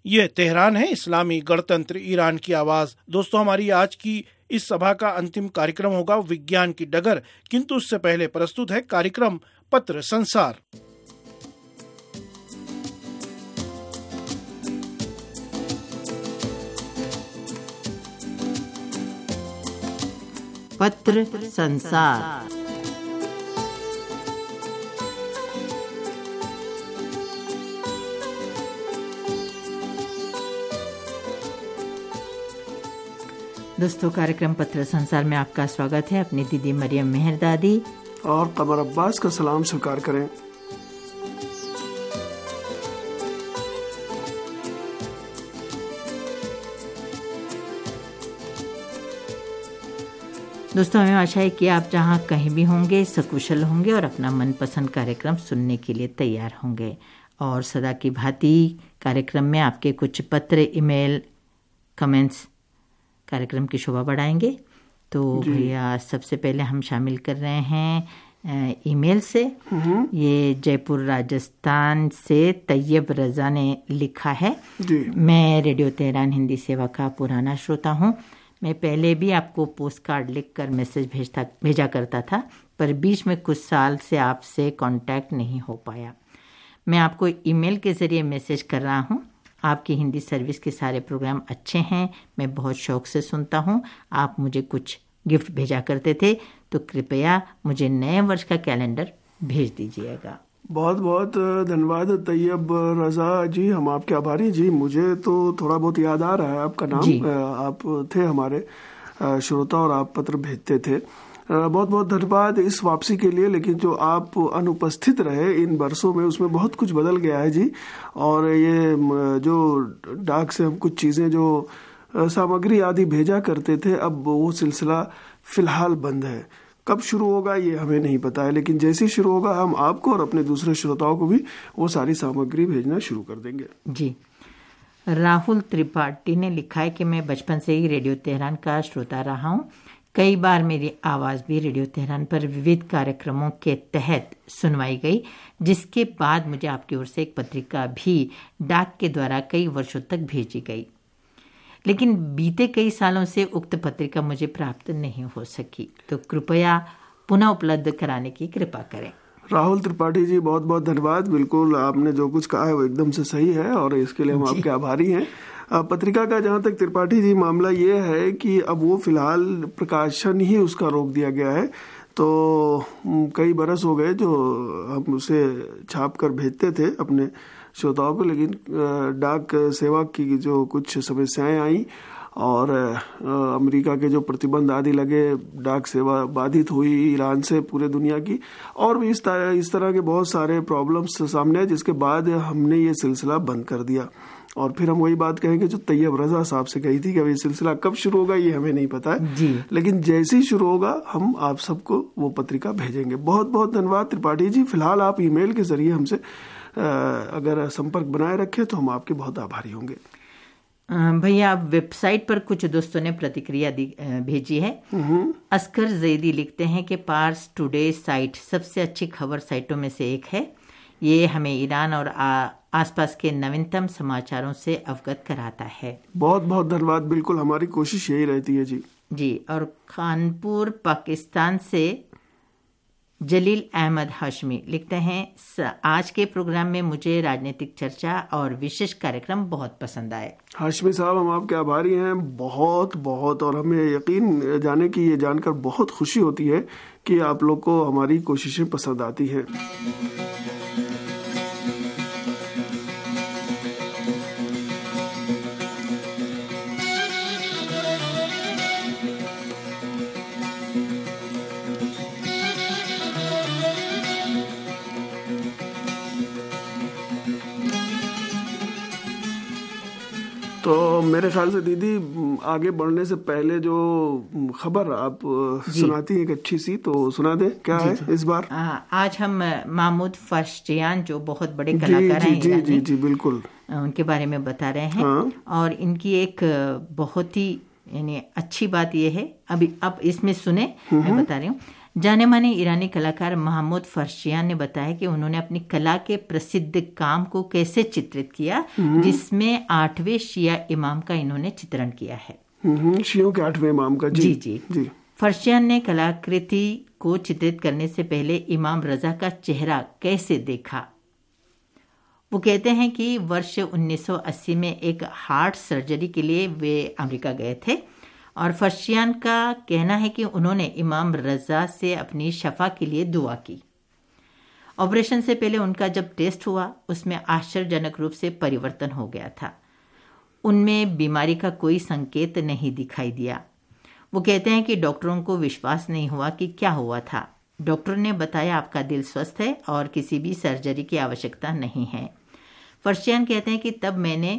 ये तेहरान है, इस्लामी गणतंत्र ईरान की आवाज। दोस्तों, हमारी आज की इस सभा का अंतिम कार्यक्रम होगा विज्ञान की डगर, किंतु उससे पहले प्रस्तुत है कार्यक्रम पत्र संसार। पत्र संसार। दोस्तों, कार्यक्रम पत्र संसार में आपका स्वागत है। अपनी दीदी मरियम मेहरदादी और कमर अब्बास का सलाम स्वीकार करें। दोस्तों, हमें आशा है कि आप जहां कहीं भी होंगे सकुशल होंगे और अपना मनपसंद कार्यक्रम सुनने के लिए तैयार होंगे। और सदा की भांति कार्यक्रम में आपके कुछ पत्र, ईमेल, कमेंट्स कार्यक्रम की शोभा बढ़ाएंगे। तो भैया, सबसे पहले हम शामिल कर रहे हैं ईमेल से। ये जयपुर राजस्थान से तैयब रजा ने लिखा है। मैं रेडियो तेहरान हिंदी सेवा का पुराना श्रोता हूँ। मैं पहले भी आपको पोस्ट कार्ड लिख कर मैसेज भेजता भेजा करता था, पर बीच में कुछ साल से आपसे कांटेक्ट नहीं हो पाया। मैं आपको ईमेल के ज़रिए मैसेज कर रहा हूँ। आपकी हिंदी सर्विस के सारे प्रोग्राम अच्छे हैं, मैं बहुत शौक से सुनता हूँ। आप मुझे कुछ गिफ्ट भेजा करते थे, तो कृपया मुझे नए वर्ष का कैलेंडर भेज दीजिएगा। बहुत बहुत धन्यवाद तैयब रजा जी, हम आपके आभारी जी। मुझे तो थोड़ा बहुत याद आ रहा है आपका नाम। आप थे हमारे श्रोता और आप पत्र भेजते थे। बहुत बहुत धन्यवाद इस वापसी के लिए। लेकिन जो आप अनुपस्थित रहे इन वर्षों में, उसमें बहुत कुछ बदल गया है जी। और ये जो डाक से हम कुछ चीज़ें जो सामग्री आदि भेजा करते थे, अब वो सिलसिला फिलहाल बंद है। कब शुरू होगा ये हमें नहीं पता है, लेकिन जैसे ही शुरू होगा हम आपको और अपने दूसरे श्रोताओं को भी वो सारी सामग्री भेजना शुरू कर देंगे जी। राहुल त्रिपाठी ने लिखा है कि मैं बचपन से ही रेडियो तेहरान का श्रोता रहा हूँ। कई बार मेरी आवाज़ भी रेडियो तेहरान पर विविध कार्यक्रमों के तहत सुनवाई गई, जिसके बाद मुझे आपकी ओर से एक पत्रिका भी डाक के द्वारा कई वर्षों तक भेजी गई, लेकिन बीते कई सालों से उक्त पत्रिका मुझे प्राप्त नहीं हो सकी। तो कृपया पुनः उपलब्ध कराने की कृपा करें। राहुल त्रिपाठी जी, बहुत बहुत धन्यवाद। बिल्कुल आपने जो कुछ कहा है वो एकदम से सही है और इसके लिए हम आपके आभारी हैं। पत्रिका का जहाँ तक त्रिपाठी जी मामला ये है कि अब वो फिलहाल प्रकाशन ही उसका रोक दिया गया है। तो कई बरस हो गए जो हम उसे छाप कर भेजते थे अपने श्रोताओं को, लेकिन डाक सेवा की जो कुछ समस्याएं आई और अमेरिका के जो प्रतिबंध आदि लगे, डाक सेवा बाधित हुई ईरान से पूरे दुनिया की, और भी इस तरह इस तरह के बहुत सारे प्रॉब्लम्स सामने आए, जिसके बाद हमने ये सिलसिला बंद कर दिया। और फिर हम वही बात कहेंगे जो तैयब रजा साहब से कही थी कि अब ये सिलसिला कब शुरू होगा ये हमें नहीं पता है जी। लेकिन जैसे ही शुरू होगा हम आप सबको वो पत्रिका भेजेंगे। बहुत बहुत धन्यवाद त्रिपाठी जी। फिलहाल आप ईमेल के जरिए हमसे अगर संपर्क बनाए रखें तो हम आपके बहुत आभारी होंगे। भैया, वेबसाइट पर कुछ दोस्तों ने प्रतिक्रिया भेजी है। अस्कर जैदी लिखते हैं कि पार्स टुडे साइट सबसे अच्छी खबर साइटों में से एक है। ये हमें ईरान और आ, आसपास के नवीनतम समाचारों से अवगत कराता है। बहुत बहुत धन्यवाद। बिल्कुल हमारी कोशिश यही रहती है जी जी। और कानपुर पाकिस्तान से जलील अहमद हाशमी लिखते हैं, आज के प्रोग्राम में मुझे राजनीतिक चर्चा और विशेष कार्यक्रम बहुत पसंद आए। हाशमी साहब, हम आपके आभारी हैं बहुत बहुत। और हमें यकीन जाने की ये जानकर बहुत खुशी होती है कि आप लोग को हमारी कोशिशें पसंद आती हैं। तो मेरे ख्याल से दीदी आगे बढ़ने से पहले जो खबर आप सुनाती हैं एक अच्छी सी, तो सुना दे क्या है इस बार। आ, आज हम महमूद फर्शजियान जो बहुत बड़े कलाकार हैं जी, जी जी बिल्कुल उनके बारे में बता रहे हैं। हाँ। और इनकी एक बहुत ही यानी अच्छी बात यह है, अभी अब इसमें सुने, मैं बता रही हूँ। जाने माने ईरानी कलाकार महमूद फर्शियान ने बताया कि उन्होंने अपनी कला के प्रसिद्ध काम को कैसे चित्रित किया, जिसमें आठवें शिया इमाम का इन्होंने चित्रण किया है। शियों के आठवें इमाम का जी जी जी, जी। फर्शियान ने कलाकृति को चित्रित करने से पहले इमाम रजा का चेहरा कैसे देखा। वो कहते हैं कि वर्ष उन्नीस सौ अस्सी में एक हार्ट सर्जरी के लिए वे अमेरिका गए थे और फर्शियान का कहना है कि उन्होंने इमाम रजा से अपनी शफा के लिए दुआ की। ऑपरेशन से पहले उनका जब टेस्ट हुआ उसमें आश्चर्यजनक रूप से परिवर्तन हो गया था। उनमें बीमारी का कोई संकेत नहीं दिखाई दिया। वो कहते हैं कि डॉक्टरों को विश्वास नहीं हुआ कि क्या हुआ था। डॉक्टर ने बताया आपका दिल स्वस्थ है और किसी भी सर्जरी की आवश्यकता नहीं है। फर्शियान कहते हैं कि तब मैंने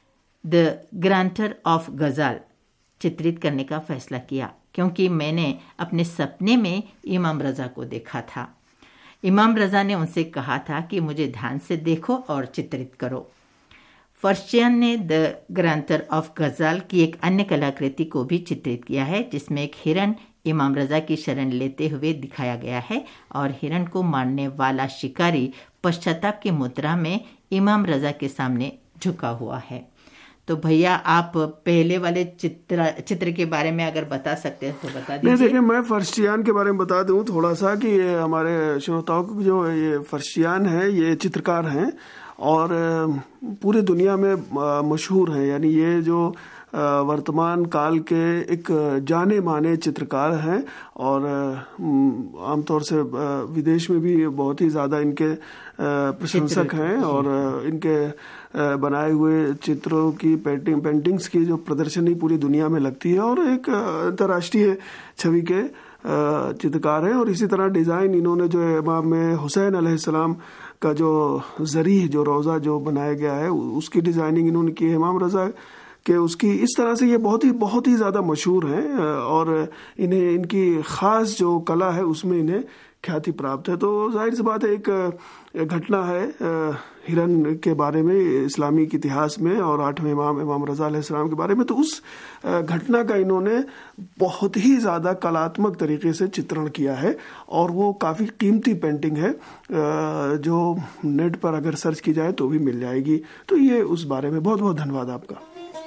द ग्रांटर ऑफ गजाल चित्रित करने का फैसला किया क्योंकि मैंने अपने सपने में इमाम रजा को देखा था। इमाम रजा ने उनसे कहा था कि मुझे ध्यान से देखो और चित्रित करो। फर्शियान ने द ग्रांटर ऑफ गजाल की एक अन्य कलाकृति को भी चित्रित किया है जिसमें एक हिरन इमाम रजा की शरण लेते हुए दिखाया गया है और हिरन को मारने वाला शिकारी पश्चाताप की मुद्रा में इमाम रजा के सामने झुका हुआ है। तो भैया आप पहले वाले चित्र चित्र के बारे में अगर बता सकते हैं तो बता दीजिए। देखिए, मैं फर्शियान के बारे में बता दूं थोड़ा सा कि ये हमारे श्रोताओं को जो ये फर्शियान है ये चित्रकार हैं और पूरी दुनिया में मशहूर हैं। यानी ये जो वर्तमान काल के एक जाने माने चित्रकार हैं और आमतौर से विदेश में भी बहुत ही ज़्यादा इनके प्रशंसक हैं और इनके बनाए हुए चित्रों की पेंटिंग पेंटिंग्स की जो प्रदर्शनी पूरी दुनिया में लगती है और एक अंतर्राष्ट्रीय छवि के चित्रकार हैं। और इसी तरह डिज़ाइन इन्होंने जो इमाम में हुसैन अलैहिस्सलाम का जो जरी जो रोज़ा जो बनाया गया है उसकी डिज़ाइनिंग इन्होंने की है इमाम रजा के उसकी। इस तरह से ये बहुत ही बहुत ही ज़्यादा मशहूर हैं और इन्हें इनकी ख़ास जो कला है उसमें इन्हें ख्याति प्राप्त है। तो जाहिर सी बात है एक घटना है हिरन के बारे में इस्लामिक इतिहास में और आठवें इमाम इमाम रजा अलैहिस्सलाम के बारे में, तो उस घटना का इन्होंने बहुत ही ज़्यादा कलात्मक तरीके से चित्रण किया है और वो काफ़ी कीमती पेंटिंग है जो नेट पर अगर सर्च की जाए तो भी मिल जाएगी। तो ये उस बारे में बहुत बहुत धन्यवाद आपका।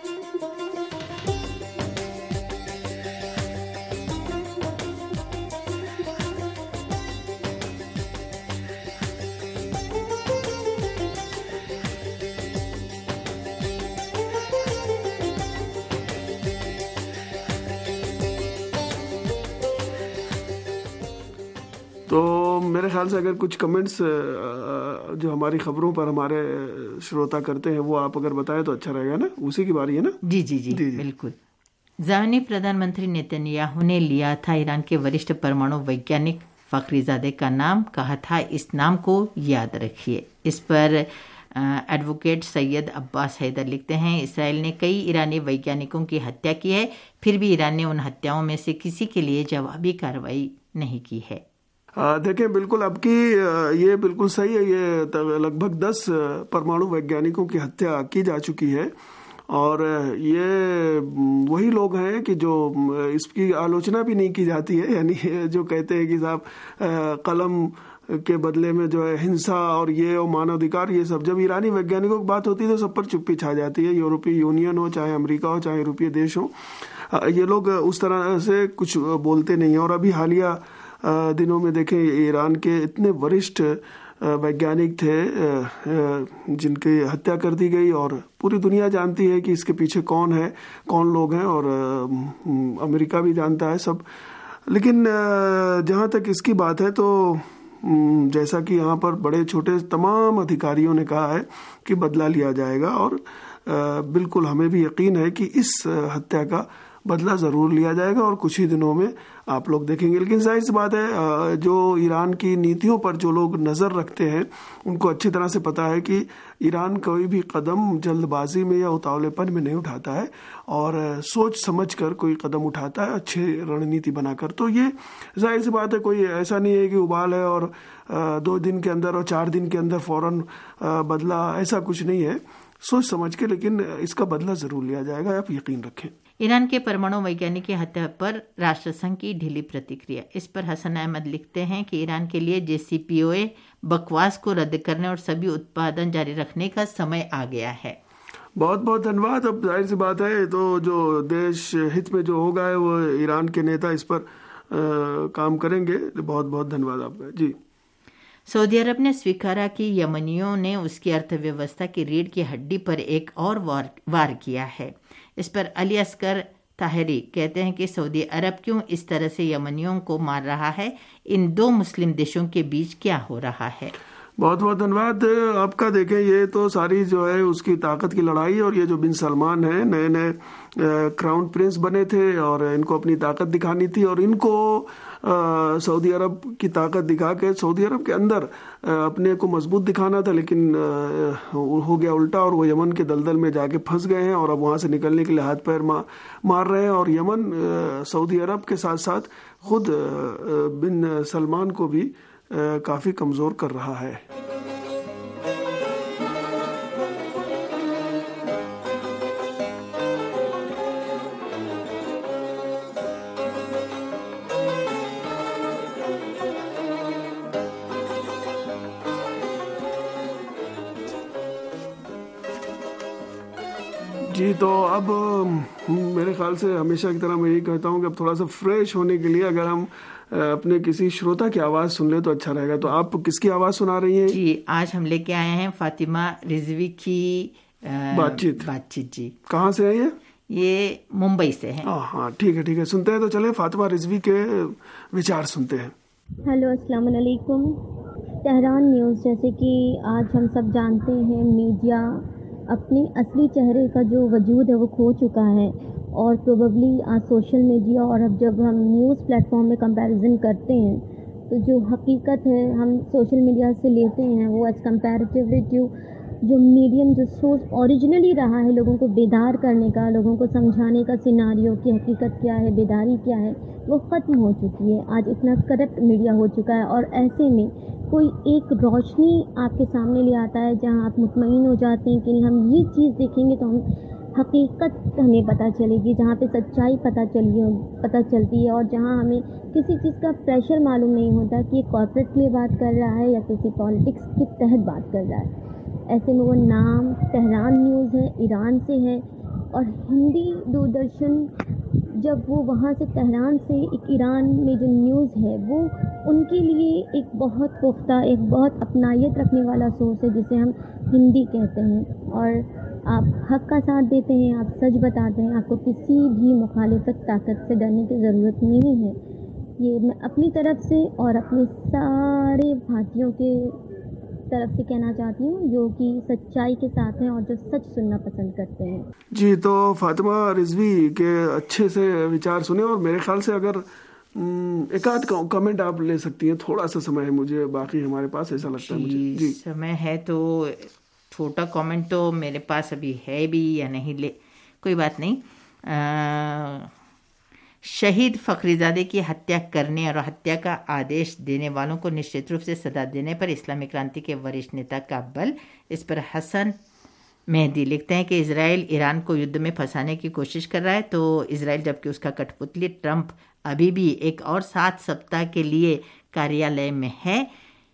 तो मेरे ख्याल से अगर कुछ कमेंट्स जो हमारी खबरों पर हमारे श्रोता करते हैं वो आप अगर बताएं तो अच्छा रहेगा ना, उसी की बारी है ना। जी जी जी, जी, जी। बिल्कुल। ज़ायोनी प्रधानमंत्री नेतन्याहू ने लिया था ईरान के वरिष्ठ परमाणु वैज्ञानिक फखरीजादे का नाम, कहा था इस नाम को याद रखिए। इस पर एडवोकेट सैयद अब्बास हैदर लिखते हैं, इसराइल ने कई ईरानी वैज्ञानिकों की हत्या की है, फिर भी ईरान ने उन हत्याओं में से किसी के लिए जवाबी कार्रवाई नहीं की है। देखें, बिल्कुल अब की ये बिल्कुल सही है। ये लगभग दस परमाणु वैज्ञानिकों की हत्या की जा चुकी है और ये वही लोग हैं कि जो इसकी आलोचना भी नहीं की जाती है। यानी जो कहते हैं कि साहब कलम के बदले में जो है हिंसा और ये और मानवाधिकार, ये सब जब ईरानी वैज्ञानिकों की बात होती है तो सब पर चुप्पी छा जाती है। यूरोपीय यूनियन हो, चाहे अमेरिका हो, चाहे यूरोपीय देश हो, ये लोग उस तरह से कुछ बोलते नहीं। और अभी हालिया दिनों में देखें, ईरान के इतने वरिष्ठ वैज्ञानिक थे जिनकी हत्या कर दी गई और पूरी दुनिया जानती है कि इसके पीछे कौन है, कौन लोग हैं और अमेरिका भी जानता है सब। लेकिन जहाँ तक इसकी बात है तो जैसा कि यहाँ पर बड़े छोटे तमाम अधिकारियों ने कहा है कि बदला लिया जाएगा और बिल्कुल हमें भी यकीन है कि इस हत्या का बदला ज़रूर लिया जाएगा और कुछ ही दिनों में आप लोग देखेंगे। लेकिन जाहिर सी बात है, जो ईरान की नीतियों पर जो लोग नज़र रखते हैं उनको अच्छी तरह से पता है कि ईरान कोई भी कदम जल्दबाजी में या उतावलेपन में नहीं उठाता है और सोच समझ कर कोई कदम उठाता है, अच्छी रणनीति बनाकर। तो ये जाहिर सी बात है, कोई ऐसा नहीं है कि उबाल है और दो दिन के अंदर और चार दिन के अंदर फौरन बदला, ऐसा कुछ नहीं है। सोच समझ के लेकिन इसका बदला ज़रूर लिया जाएगा, आप यकीन रखें। ईरान के परमाणु वैज्ञानिक की हत्या पर राष्ट्रसंघ की ढीली प्रतिक्रिया। इस पर हसन अहमद लिखते हैं कि ईरान के लिए जे सी पी ओ ए बकवास को रद्द करने और सभी उत्पादन जारी रखने का समय आ गया है। बहुत बहुत धन्यवाद। अब जाहिर सी बात है तो जो देश हित में जो होगा है वो ईरान के नेता इस पर आ, काम करेंगे। बहुत बहुत धन्यवाद आपका जी। सऊदी अरब ने स्वीकारा कि यमनियों ने उसकी अर्थव्यवस्था की रीढ़ की हड्डी पर एक और वार, वार किया है। इस पर अली अस्कर ताहरी कहते हैं कि सऊदी अरब क्यों इस तरह से यमनियों को मार रहा है, इन दो मुस्लिम देशों के बीच क्या हो रहा है। बहुत बहुत धन्यवाद आपका। देखें ये तो सारी जो है उसकी ताकत की लड़ाई, और ये जो बिन सलमान है नए नए क्राउन प्रिंस बने थे और इनको अपनी ताकत दिखानी थी, और इनको सऊदी अरब की ताकत दिखा के सऊदी अरब के अंदर अपने को मजबूत दिखाना था, लेकिन हो गया उल्टा और वो यमन के दलदल में जाके फंस गए हैं और अब वहाँ से निकलने के लिए हाथ पैर मार रहे हैं। और यमन सऊदी अरब के साथ साथ खुद बिन सलमान को भी काफी कमजोर कर रहा है। जी तो अब मेरे ख्याल से हमेशा की तरह मैं यही कहता हूँ कि अब थोड़ा सा फ्रेश होने के लिए अगर हम अपने किसी श्रोता की आवाज सुन ले तो अच्छा रहेगा। तो आप किसकी आवाज सुना रही हैं? जी आज हम लेके आए हैं फातिमा रिजवी की बातचीत बातचीत जी। कहाँ से है ये? ये मुंबई से है। हाँ हाँ ठीक है ठीक है, सुनते हैं। तो चले फातिमा रिजवी के विचार सुनते हैं। हेलो अस्सलाम वालेकुम। तेहरान न्यूज़, जैसे कि आज हम सब जानते हैं मीडिया अपने असली चेहरे का जो वजूद है वो खो चुका है, और प्रोबेबली आज सोशल मीडिया और अब जब हम न्यूज़ प्लेटफॉर्म में कंपैरिजन करते हैं तो जो हकीकत है हम सोशल मीडिया से लेते हैं वो एज कंपैरेटिवली जो जो मीडियम जो सोर्स ओरिजिनली रहा है लोगों को बेदार करने का, लोगों को समझाने का, सिनारियो की हकीकत क्या है, बेदारी क्या है, वो ख़त्म हो चुकी है। आज इतना करप्ट मीडिया हो चुका है, और ऐसे में कोई एक रोशनी आपके सामने ले आता है जहां आप मुतमईन हो जाते हैं कि हम ये चीज़ देखेंगे तो हम हकीकत हमें पता चलेगी, जहाँ पे सच्चाई पता चली पता चलती है, और जहाँ हमें किसी चीज़ का प्रेशर मालूम नहीं होता कि ये कॉर्पोरेट के लिए बात कर रहा है या किसी पॉलिटिक्स के तहत बात कर रहा है। ऐसे में वो नाम तेहरान न्यूज़ है, ईरान से है, और हिंदी दूरदर्शन जब वो वहाँ से तेहरान से एक ईरान में जो न्यूज़ है वो उनके लिए एक बहुत पुख्ता, एक बहुत अपनायत रखने वाला सोर्स है जिसे हम हिंदी कहते हैं। और आप हक का साथ देते हैं, आप सच बताते हैं, आपको किसी भी मुखालिफत ताकत से डरने की ज़रूरत नहीं है। ये मैं अपनी तरफ से और अपने सारे भारतीयों के तरफ से कहना चाहती हूँ जो कि सच्चाई के साथ हैं और जो सच सुनना पसंद करते हैं। जी तो फातिमा रिजवी के अच्छे से विचार सुने, और मेरे ख्याल से अगर एक आध कमेंट आप ले सकती हैं, थोड़ा सा समय है मुझे बाकी हमारे पास, ऐसा लगता है मुझे। जी समय है तो छोटा कमेंट तो मेरे पास अभी है भी या नहीं, ले कोई बात नहीं। आ, शहीद फखरीजादे की हत्या करने और हत्या का आदेश देने वालों को निश्चित रूप से सजा देने पर इस्लामी क्रांति के वरिष्ठ नेता का बल। इस पर हसन मेहदी लिखते हैं कि इजराइल ईरान को युद्ध में फंसाने की कोशिश कर रहा है, तो इजराइल जबकि उसका कठपुतली ट्रंप अभी भी एक और सात सप्ताह के लिए कार्यालय में है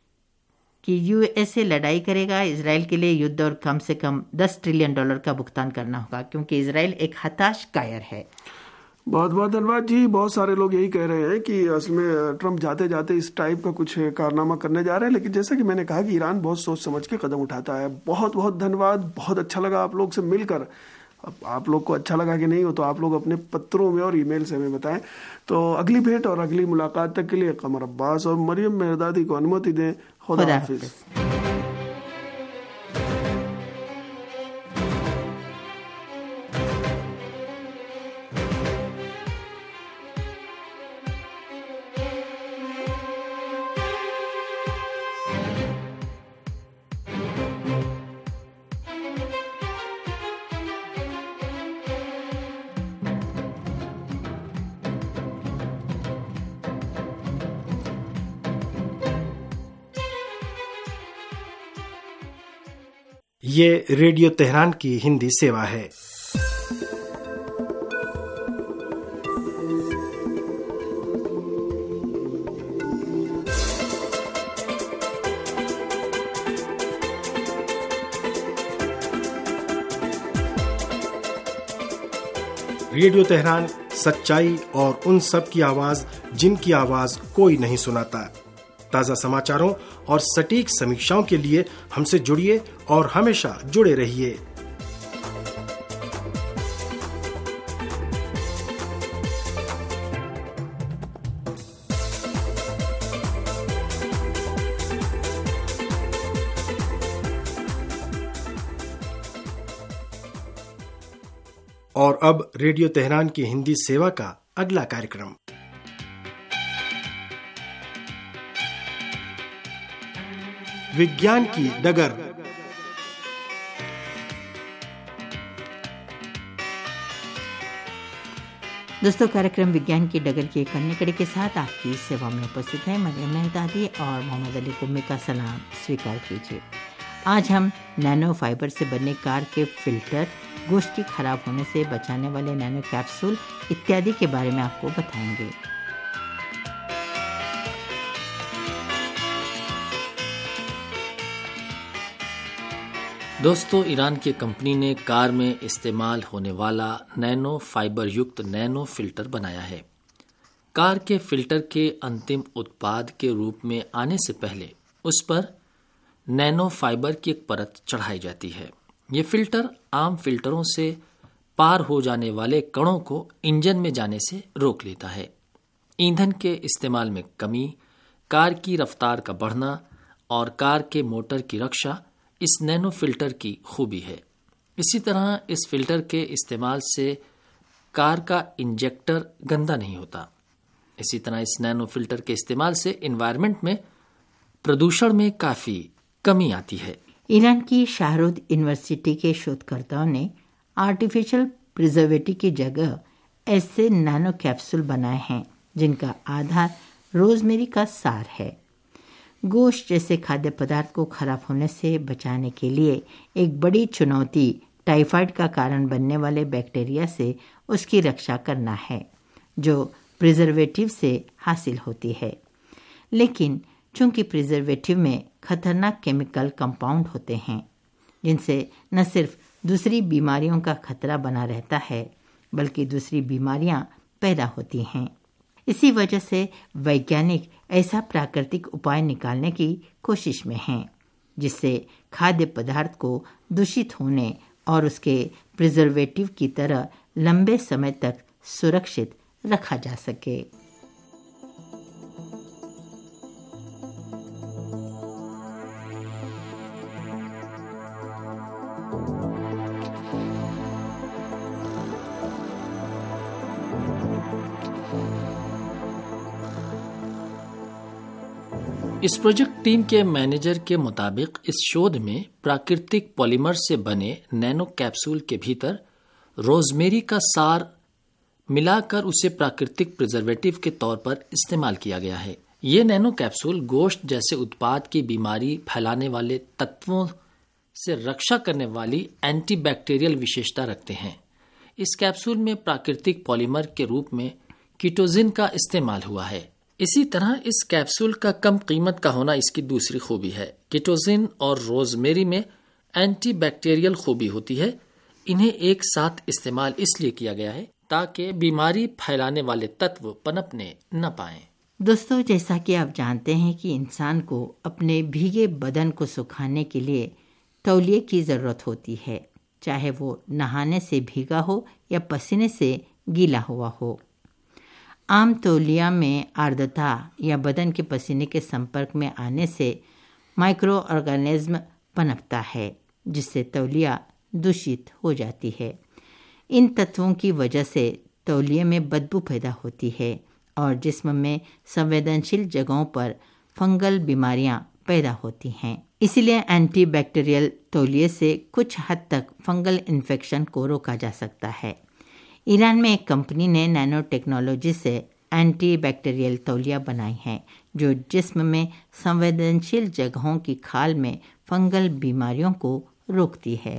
कि यूएसए लड़ाई करेगा इजराइल के लिए युद्ध, और कम से कम दस ट्रिलियन डॉलर का भुगतान करना होगा क्योंकि इजराइल एक हताश कायर है। बहुत बहुत धन्यवाद जी। बहुत सारे लोग यही कह रहे हैं कि असल में ट्रंप जाते जाते इस टाइप का कुछ कारनामा करने जा रहे हैं, लेकिन जैसा कि मैंने कहा कि ईरान बहुत सोच समझ के कदम उठाता है। बहुत बहुत धन्यवाद, बहुत अच्छा लगा आप लोग से मिलकर। अब आप लोग को अच्छा लगा कि नहीं हो तो आप लोग अपने पत्रों में और ईमेल से हमें बताएं। तो अगली भेंट और अगली मुलाकात तक के लिए कमर अब्बास और मरियम मेहरदादी को अनुमति दें। खुदा हाफिज। ये रेडियो तेहरान की हिंदी सेवा है। रेडियो तेहरान सच्चाई और उन सब की आवाज जिनकी आवाज कोई नहीं सुनाता। ताज़ा समाचारों और सटीक समीक्षाओं के लिए हमसे जुड़िए और हमेशा जुड़े रहिए। और अब रेडियो तेहरान की हिंदी सेवा का अगला कार्यक्रम। विज्ञान की डगर। दोस्तों, कार्यक्रम विज्ञान की डगर की एक अन्य कड़ी के साथ आपकी सेवा में उपस्थित है मरियम मेहदादी और मोहम्मद अली कुम्मी का सलाम स्वीकार कीजिए। आज हम नैनो फाइबर से बने कार के फिल्टर, गोश्त की खराब होने से बचाने वाले नैनो कैप्सूल इत्यादि के बारे में आपको बताएंगे। दोस्तों, ईरान की कंपनी ने कार में इस्तेमाल होने वाला नैनो फाइबर युक्त नैनो फिल्टर बनाया है। कार के फिल्टर के अंतिम उत्पाद के रूप में आने से पहले उस पर नैनो फाइबर की एक परत चढ़ाई जाती है। ये फिल्टर आम फिल्टरों से पार हो जाने वाले कणों को इंजन में जाने से रोक लेता है। ईंधन के इस्तेमाल में कमी, कार की रफ्तार का बढ़ना और कार के मोटर की रक्षा इस नैनो फिल्टर की खूबी है। इसी तरह इस फिल्टर के इस्तेमाल से कार का इंजेक्टर गंदा नहीं होता। इसी तरह इस नैनो फिल्टर के इस्तेमाल से एनवायरनमेंट में प्रदूषण में काफी कमी आती है। ईरान की शाहरुद यूनिवर्सिटी के शोधकर्ताओं ने आर्टिफिशियल प्रिजर्वेटिव की जगह ऐसे नैनो कैप्सूल बनाए हैं जिनका आधार रोजमेरी का सार है। गोश्त जैसे खाद्य पदार्थ को खराब होने से बचाने के लिए एक बड़ी चुनौती टाइफाइड का कारण बनने वाले बैक्टीरिया से उसकी रक्षा करना है, जो प्रिजर्वेटिव से हासिल होती है। लेकिन चूंकि प्रिजर्वेटिव में खतरनाक केमिकल कंपाउंड होते हैं जिनसे न सिर्फ दूसरी बीमारियों का खतरा बना रहता है बल्कि दूसरी बीमारियां पैदा होती हैं। इसी वजह से वैज्ञानिक ऐसा प्राकृतिक उपाय निकालने की कोशिश में हैं जिससे खाद्य पदार्थ को दूषित होने और उसके प्रिजर्वेटिव की तरह लंबे समय तक सुरक्षित रखा जा सके। इस प्रोजेक्ट टीम के मैनेजर के मुताबिक इस शोध में प्राकृतिक पॉलीमर से बने नैनो कैप्सूल के भीतर रोजमेरी का सार मिलाकर उसे प्राकृतिक प्रिजर्वेटिव के तौर पर इस्तेमाल किया गया है। ये नैनो कैप्सूल गोश्त जैसे उत्पाद की बीमारी फैलाने वाले तत्वों से रक्षा करने वाली एंटीबैक्टीरियल विशेषता रखते हैं। इस कैप्सूल में प्राकृतिक पॉलीमर के रूप में कीटोजिन का इस्तेमाल हुआ है। इसी तरह इस कैप्सूल का कम कीमत का होना इसकी दूसरी खूबी है। कीटोजिन और रोजमेरी में एंटीबैक्टीरियल खूबी होती है। इन्हें एक साथ इस्तेमाल इसलिए किया गया है ताकि बीमारी फैलाने वाले तत्व पनपने न पाएं। दोस्तों, जैसा कि आप जानते हैं कि इंसान को अपने भीगे बदन को सुखाने के लिए तौलिए की जरूरत होती है, चाहे वो नहाने से भीगा हो या पसीने से गीला हुआ हो। आम तौलिया में आर्द्रता या बदन के पसीने के संपर्क में आने से माइक्रो ऑर्गेनिज्म पनपता है जिससे तौलिया दूषित हो जाती है। इन तत्वों की वजह से तौलिए में बदबू पैदा होती है और जिस्म में संवेदनशील जगहों पर फंगल बीमारियां पैदा होती हैं। इसीलिए एंटीबैक्टीरियल तौलिए से कुछ हद तक फंगल इन्फेक्शन को रोका जा सकता है। ईरान में एक कंपनी ने नैनो टेक्नोलॉजी से एंटीबैक्टीरियल तौलिया बनाई हैं जो जिस्म में संवेदनशील जगहों की खाल में फंगल बीमारियों को रोकती है।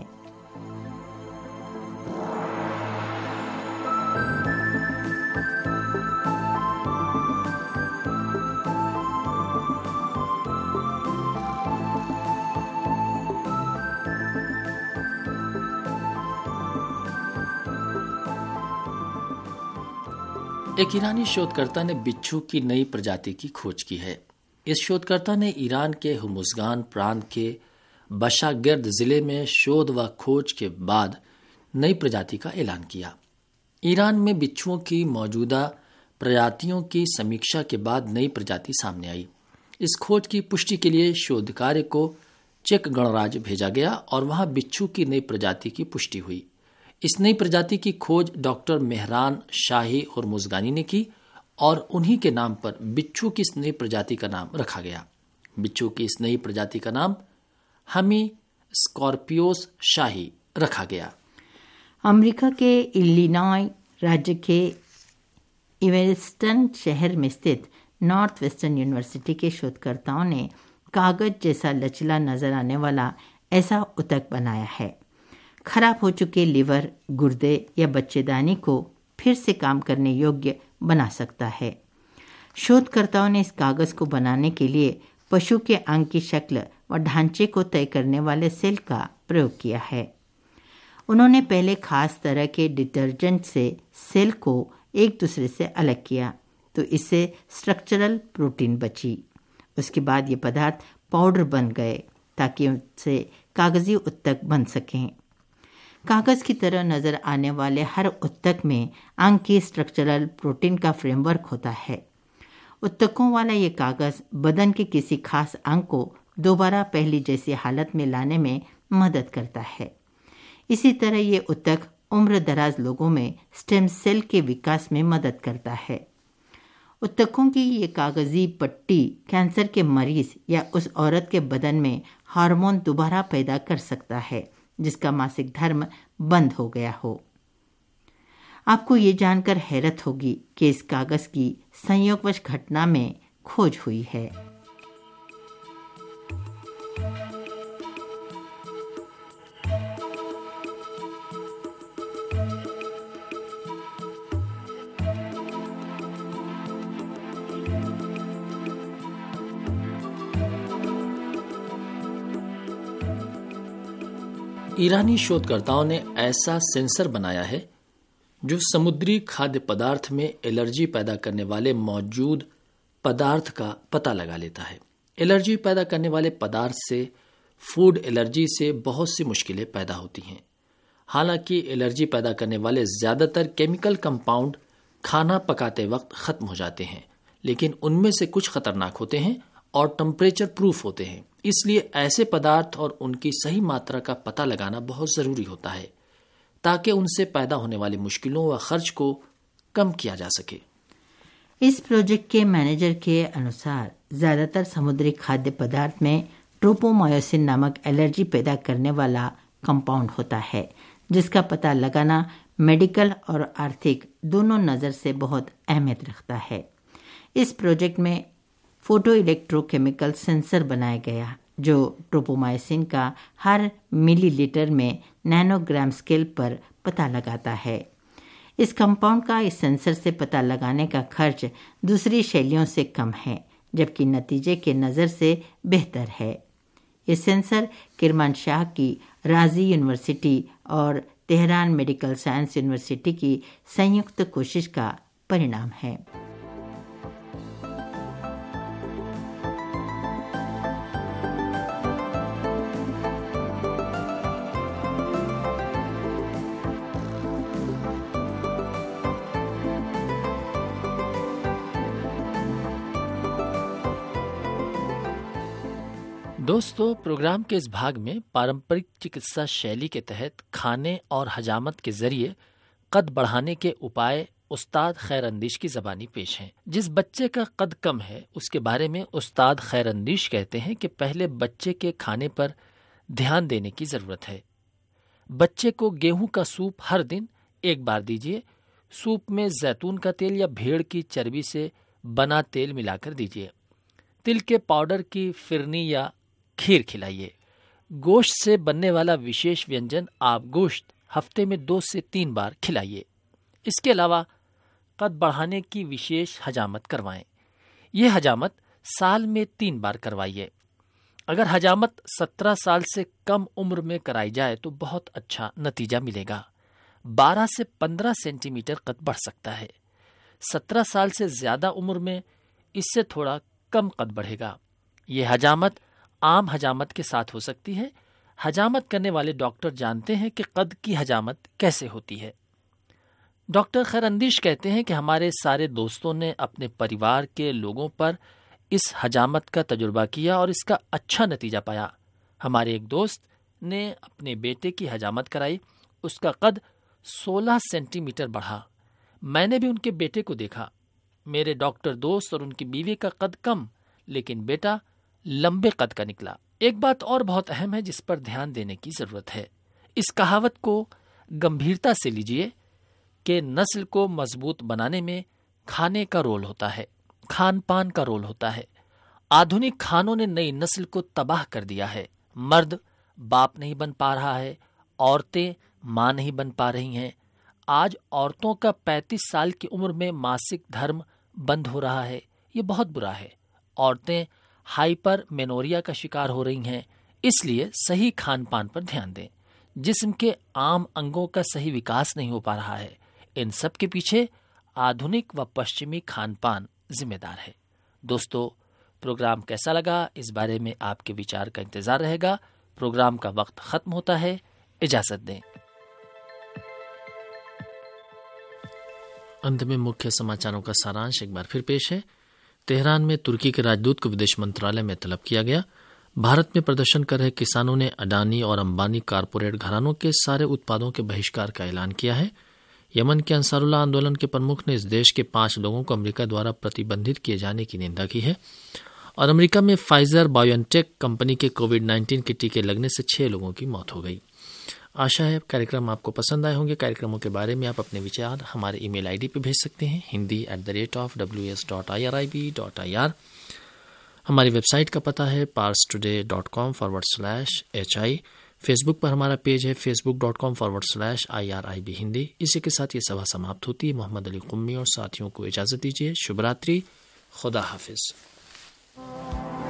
एक ईरानी शोधकर्ता ने बिच्छू की नई प्रजाति की खोज की है। इस शोधकर्ता ने ईरान के हुमुज़गान प्रांत के बशागिर्द जिले में शोध व खोज के बाद नई प्रजाति का ऐलान किया। ईरान में बिच्छुओं की मौजूदा प्रजातियों की समीक्षा के बाद नई प्रजाति सामने आई। इस खोज की पुष्टि के लिए शोध कार्य को चेक गणराज्य भेजा गया और वहां बिच्छू की नई प्रजाति की पुष्टि हुई। इस नई प्रजाति की खोज डॉक्टर मेहरान शाही और मुज़गानी ने की और उन्हीं के नाम पर बिच्छू की इस नई प्रजाति का नाम रखा गया। बिच्छू की इस नई प्रजाति का नाम हमी स्कॉर्पियोस शाही रखा गया। अमेरिका के इलिनॉय राज्य के इवेस्टन शहर में स्थित नॉर्थ वेस्टर्न यूनिवर्सिटी के शोधकर्ताओं ने कागज जैसा लचला नजर आने वाला ऐसा उतक बनाया है। खराब हो चुके लिवर, गुर्दे या बच्चेदानी को फिर से काम करने योग्य बना सकता है। शोधकर्ताओं ने इस कागज को बनाने के लिए पशु के अंग की शक्ल व ढांचे को तय करने वाले सेल का प्रयोग किया है। उन्होंने पहले खास तरह के डिटर्जेंट से सेल को एक दूसरे से अलग किया तो इससे स्ट्रक्चरल प्रोटीन बची। उसके बाद ये पदार्थ पाउडर बन गए ताकि उनसे कागजी उत्तक बन सकें। कागज की तरह नजर आने वाले हर उत्तक में अंग की स्ट्रक्चरल प्रोटीन का फ्रेमवर्क होता है। उत्तकों वाला ये कागज बदन के किसी खास अंग को दोबारा पहली जैसी हालत में लाने में मदद करता है। इसी तरह ये उत्तक उम्र दराज लोगों में स्टेम सेल के विकास में मदद करता है। उत्तकों की ये कागजी पट्टी कैंसर के मरीज या उस औरत के बदन में हार्मोन दोबारा पैदा कर सकता है जिसका मासिक धर्म बंद हो गया हो। आपको ये जानकर हैरत होगी कि इस कागज की संयोगवश घटना में खोज हुई है। ईरानी शोधकर्ताओं ने ऐसा सेंसर बनाया है जो समुद्री खाद्य पदार्थ में एलर्जी पैदा करने वाले मौजूद पदार्थ का पता लगा लेता है। एलर्जी पैदा करने वाले पदार्थ से फूड एलर्जी से बहुत सी मुश्किलें पैदा होती हैं। हालांकि एलर्जी पैदा करने वाले ज्यादातर केमिकल कंपाउंड खाना पकाते वक्त खत्म हो जाते हैं, लेकिन उनमें से कुछ खतरनाक होते हैं और टेम्परेचर प्रूफ होते हैं। इसलिए ऐसे पदार्थ और उनकी सही मात्रा का पता लगाना बहुत जरूरी होता है ताकि उनसे पैदा होने वाली मुश्किलों व खर्च को कम किया जा सके। इस प्रोजेक्ट के मैनेजर के अनुसार ज्यादातर समुद्री खाद्य पदार्थ में ट्रोपोमायोसिन नामक एलर्जी पैदा करने वाला कंपाउंड होता है जिसका पता लगाना मेडिकल और आर्थिक दोनों नजर से बहुत अहमियत रखता है। इस प्रोजेक्ट में फोटो इलेक्ट्रोकेमिकल सेंसर बनाया गया जो ट्रोपोमायोसिन का हर मिलीलीटर में नैनोग्राम स्केल पर पता लगाता है। इस कंपाउंड का इस सेंसर से पता लगाने का खर्च दूसरी शैलियों से कम है जबकि नतीजे के नज़र से बेहतर है। ये सेंसर किरमानशाह की राजी यूनिवर्सिटी और तेहरान मेडिकल साइंस यूनिवर्सिटी की संयुक्त कोशिश का परिणाम है। दोस्तों, प्रोग्राम के इस भाग में पारंपरिक चिकित्सा शैली के तहत खाने और हजामत के जरिए कद बढ़ाने के उपाय उस्ताद खैरअंदिश की ज़बानी पेश हैं। जिस बच्चे का कद कम है उसके बारे में उस्ताद खैरअंदिश कहते हैं कि पहले बच्चे के खाने पर ध्यान देने की ज़रूरत है। बच्चे को गेहूं का सूप हर दिन एक बार दीजिए। सूप में जैतून का तेल या भेड़ की चर्बी से बना तेल मिलाकर दीजिए। तिल के पाउडर की फिरनी या खीर खिलाइए। गोश्त से बनने वाला विशेष व्यंजन आप गोश्त हफ्ते में दो से तीन बार खिलाइए। इसके अलावा कद बढ़ाने की विशेष हजामत करवाएं। ये हजामत साल में तीन बार करवाइए। अगर हजामत सत्रह साल से कम उम्र में कराई जाए तो बहुत अच्छा नतीजा मिलेगा। बारह से पंद्रह सेंटीमीटर कद बढ़ सकता है। सत्रह साल से ज्यादा उम्र में इससे थोड़ा कम कद बढ़ेगा। यह हजामत आम हजामत के साथ हो सकती है। हजामत करने वाले डॉक्टर जानते हैं कि कद की हजामत कैसे होती है। डॉक्टर खैरंदिश कहते हैं कि हमारे सारे दोस्तों ने अपने परिवार के लोगों पर इस हजामत का तजुर्बा किया और इसका अच्छा नतीजा पाया। हमारे एक दोस्त ने अपने बेटे की हजामत कराई, उसका कद सोलह सेंटीमीटर बढ़ा। मैंने भी उनके बेटे को देखा। मेरे डॉक्टर दोस्त और उनकी बीवी का कद कम, लेकिन बेटा लंबे कद का निकला। एक बात और बहुत अहम है जिस पर ध्यान देने की जरूरत है। इस कहावत को गंभीरता से लीजिए कि नस्ल को मजबूत बनाने में खाने का रोल होता है, खान पान का रोल होता है। आधुनिक खानों ने नई नस्ल को तबाह कर दिया है। मर्द बाप नहीं बन पा रहा है, औरतें मां नहीं बन पा रही हैं। आज औरतों का पैंतीस साल की उम्र में मासिक धर्म बंद हो रहा है। ये बहुत बुरा है। औरतें हाइपर मेनोरिया का शिकार हो रही हैं। इसलिए सही खान पान पर ध्यान दें। जिस्म के आम अंगों का सही विकास नहीं हो पा रहा है। इन सब के पीछे आधुनिक व पश्चिमी खान पान जिम्मेदार है। दोस्तों, प्रोग्राम कैसा लगा इस बारे में आपके विचार का इंतजार रहेगा। प्रोग्राम का वक्त खत्म होता है, इजाजत दें। अंत में मुख्य समाचारों का सारांश एक बार फिर पेश है। तेहरान में तुर्की के राजदूत को विदेश मंत्रालय में तलब किया गया। भारत में प्रदर्शन कर रहे किसानों ने अडानी और अंबानी कारपोरेट घरानों के सारे उत्पादों के बहिष्कार का ऐलान किया है। यमन के अंसारुल्लाह आंदोलन के प्रमुख ने इस देश के पांच लोगों को अमेरिका द्वारा प्रतिबंधित किए जाने की निंदा की है। और अमेरिका में फाइजर बायोएनटेक कंपनी के कोविड नाइन्टीन के टीके लगने से छह लोगों की मौत हो गई। आशा है कार्यक्रम आपको पसंद आए होंगे। कार्यक्रमों के बारे में आप अपने विचार हमारे ईमेल आईडी पर भेज सकते हैं, Hindi at the rate of W S dot I R I B dot I R. हमारी वेबसाइट का पता है pars today dot com forward slash H I. Facebook पर हमारा पेज है Facebook dot com forward slash I R I B Hindi. इसी के साथ ये सभा समाप्त होती है। मोहम्मद अली कुम्मी और साथियों को इजाजत दीजिए। शुभ रात्रि, खुदा हाफिज।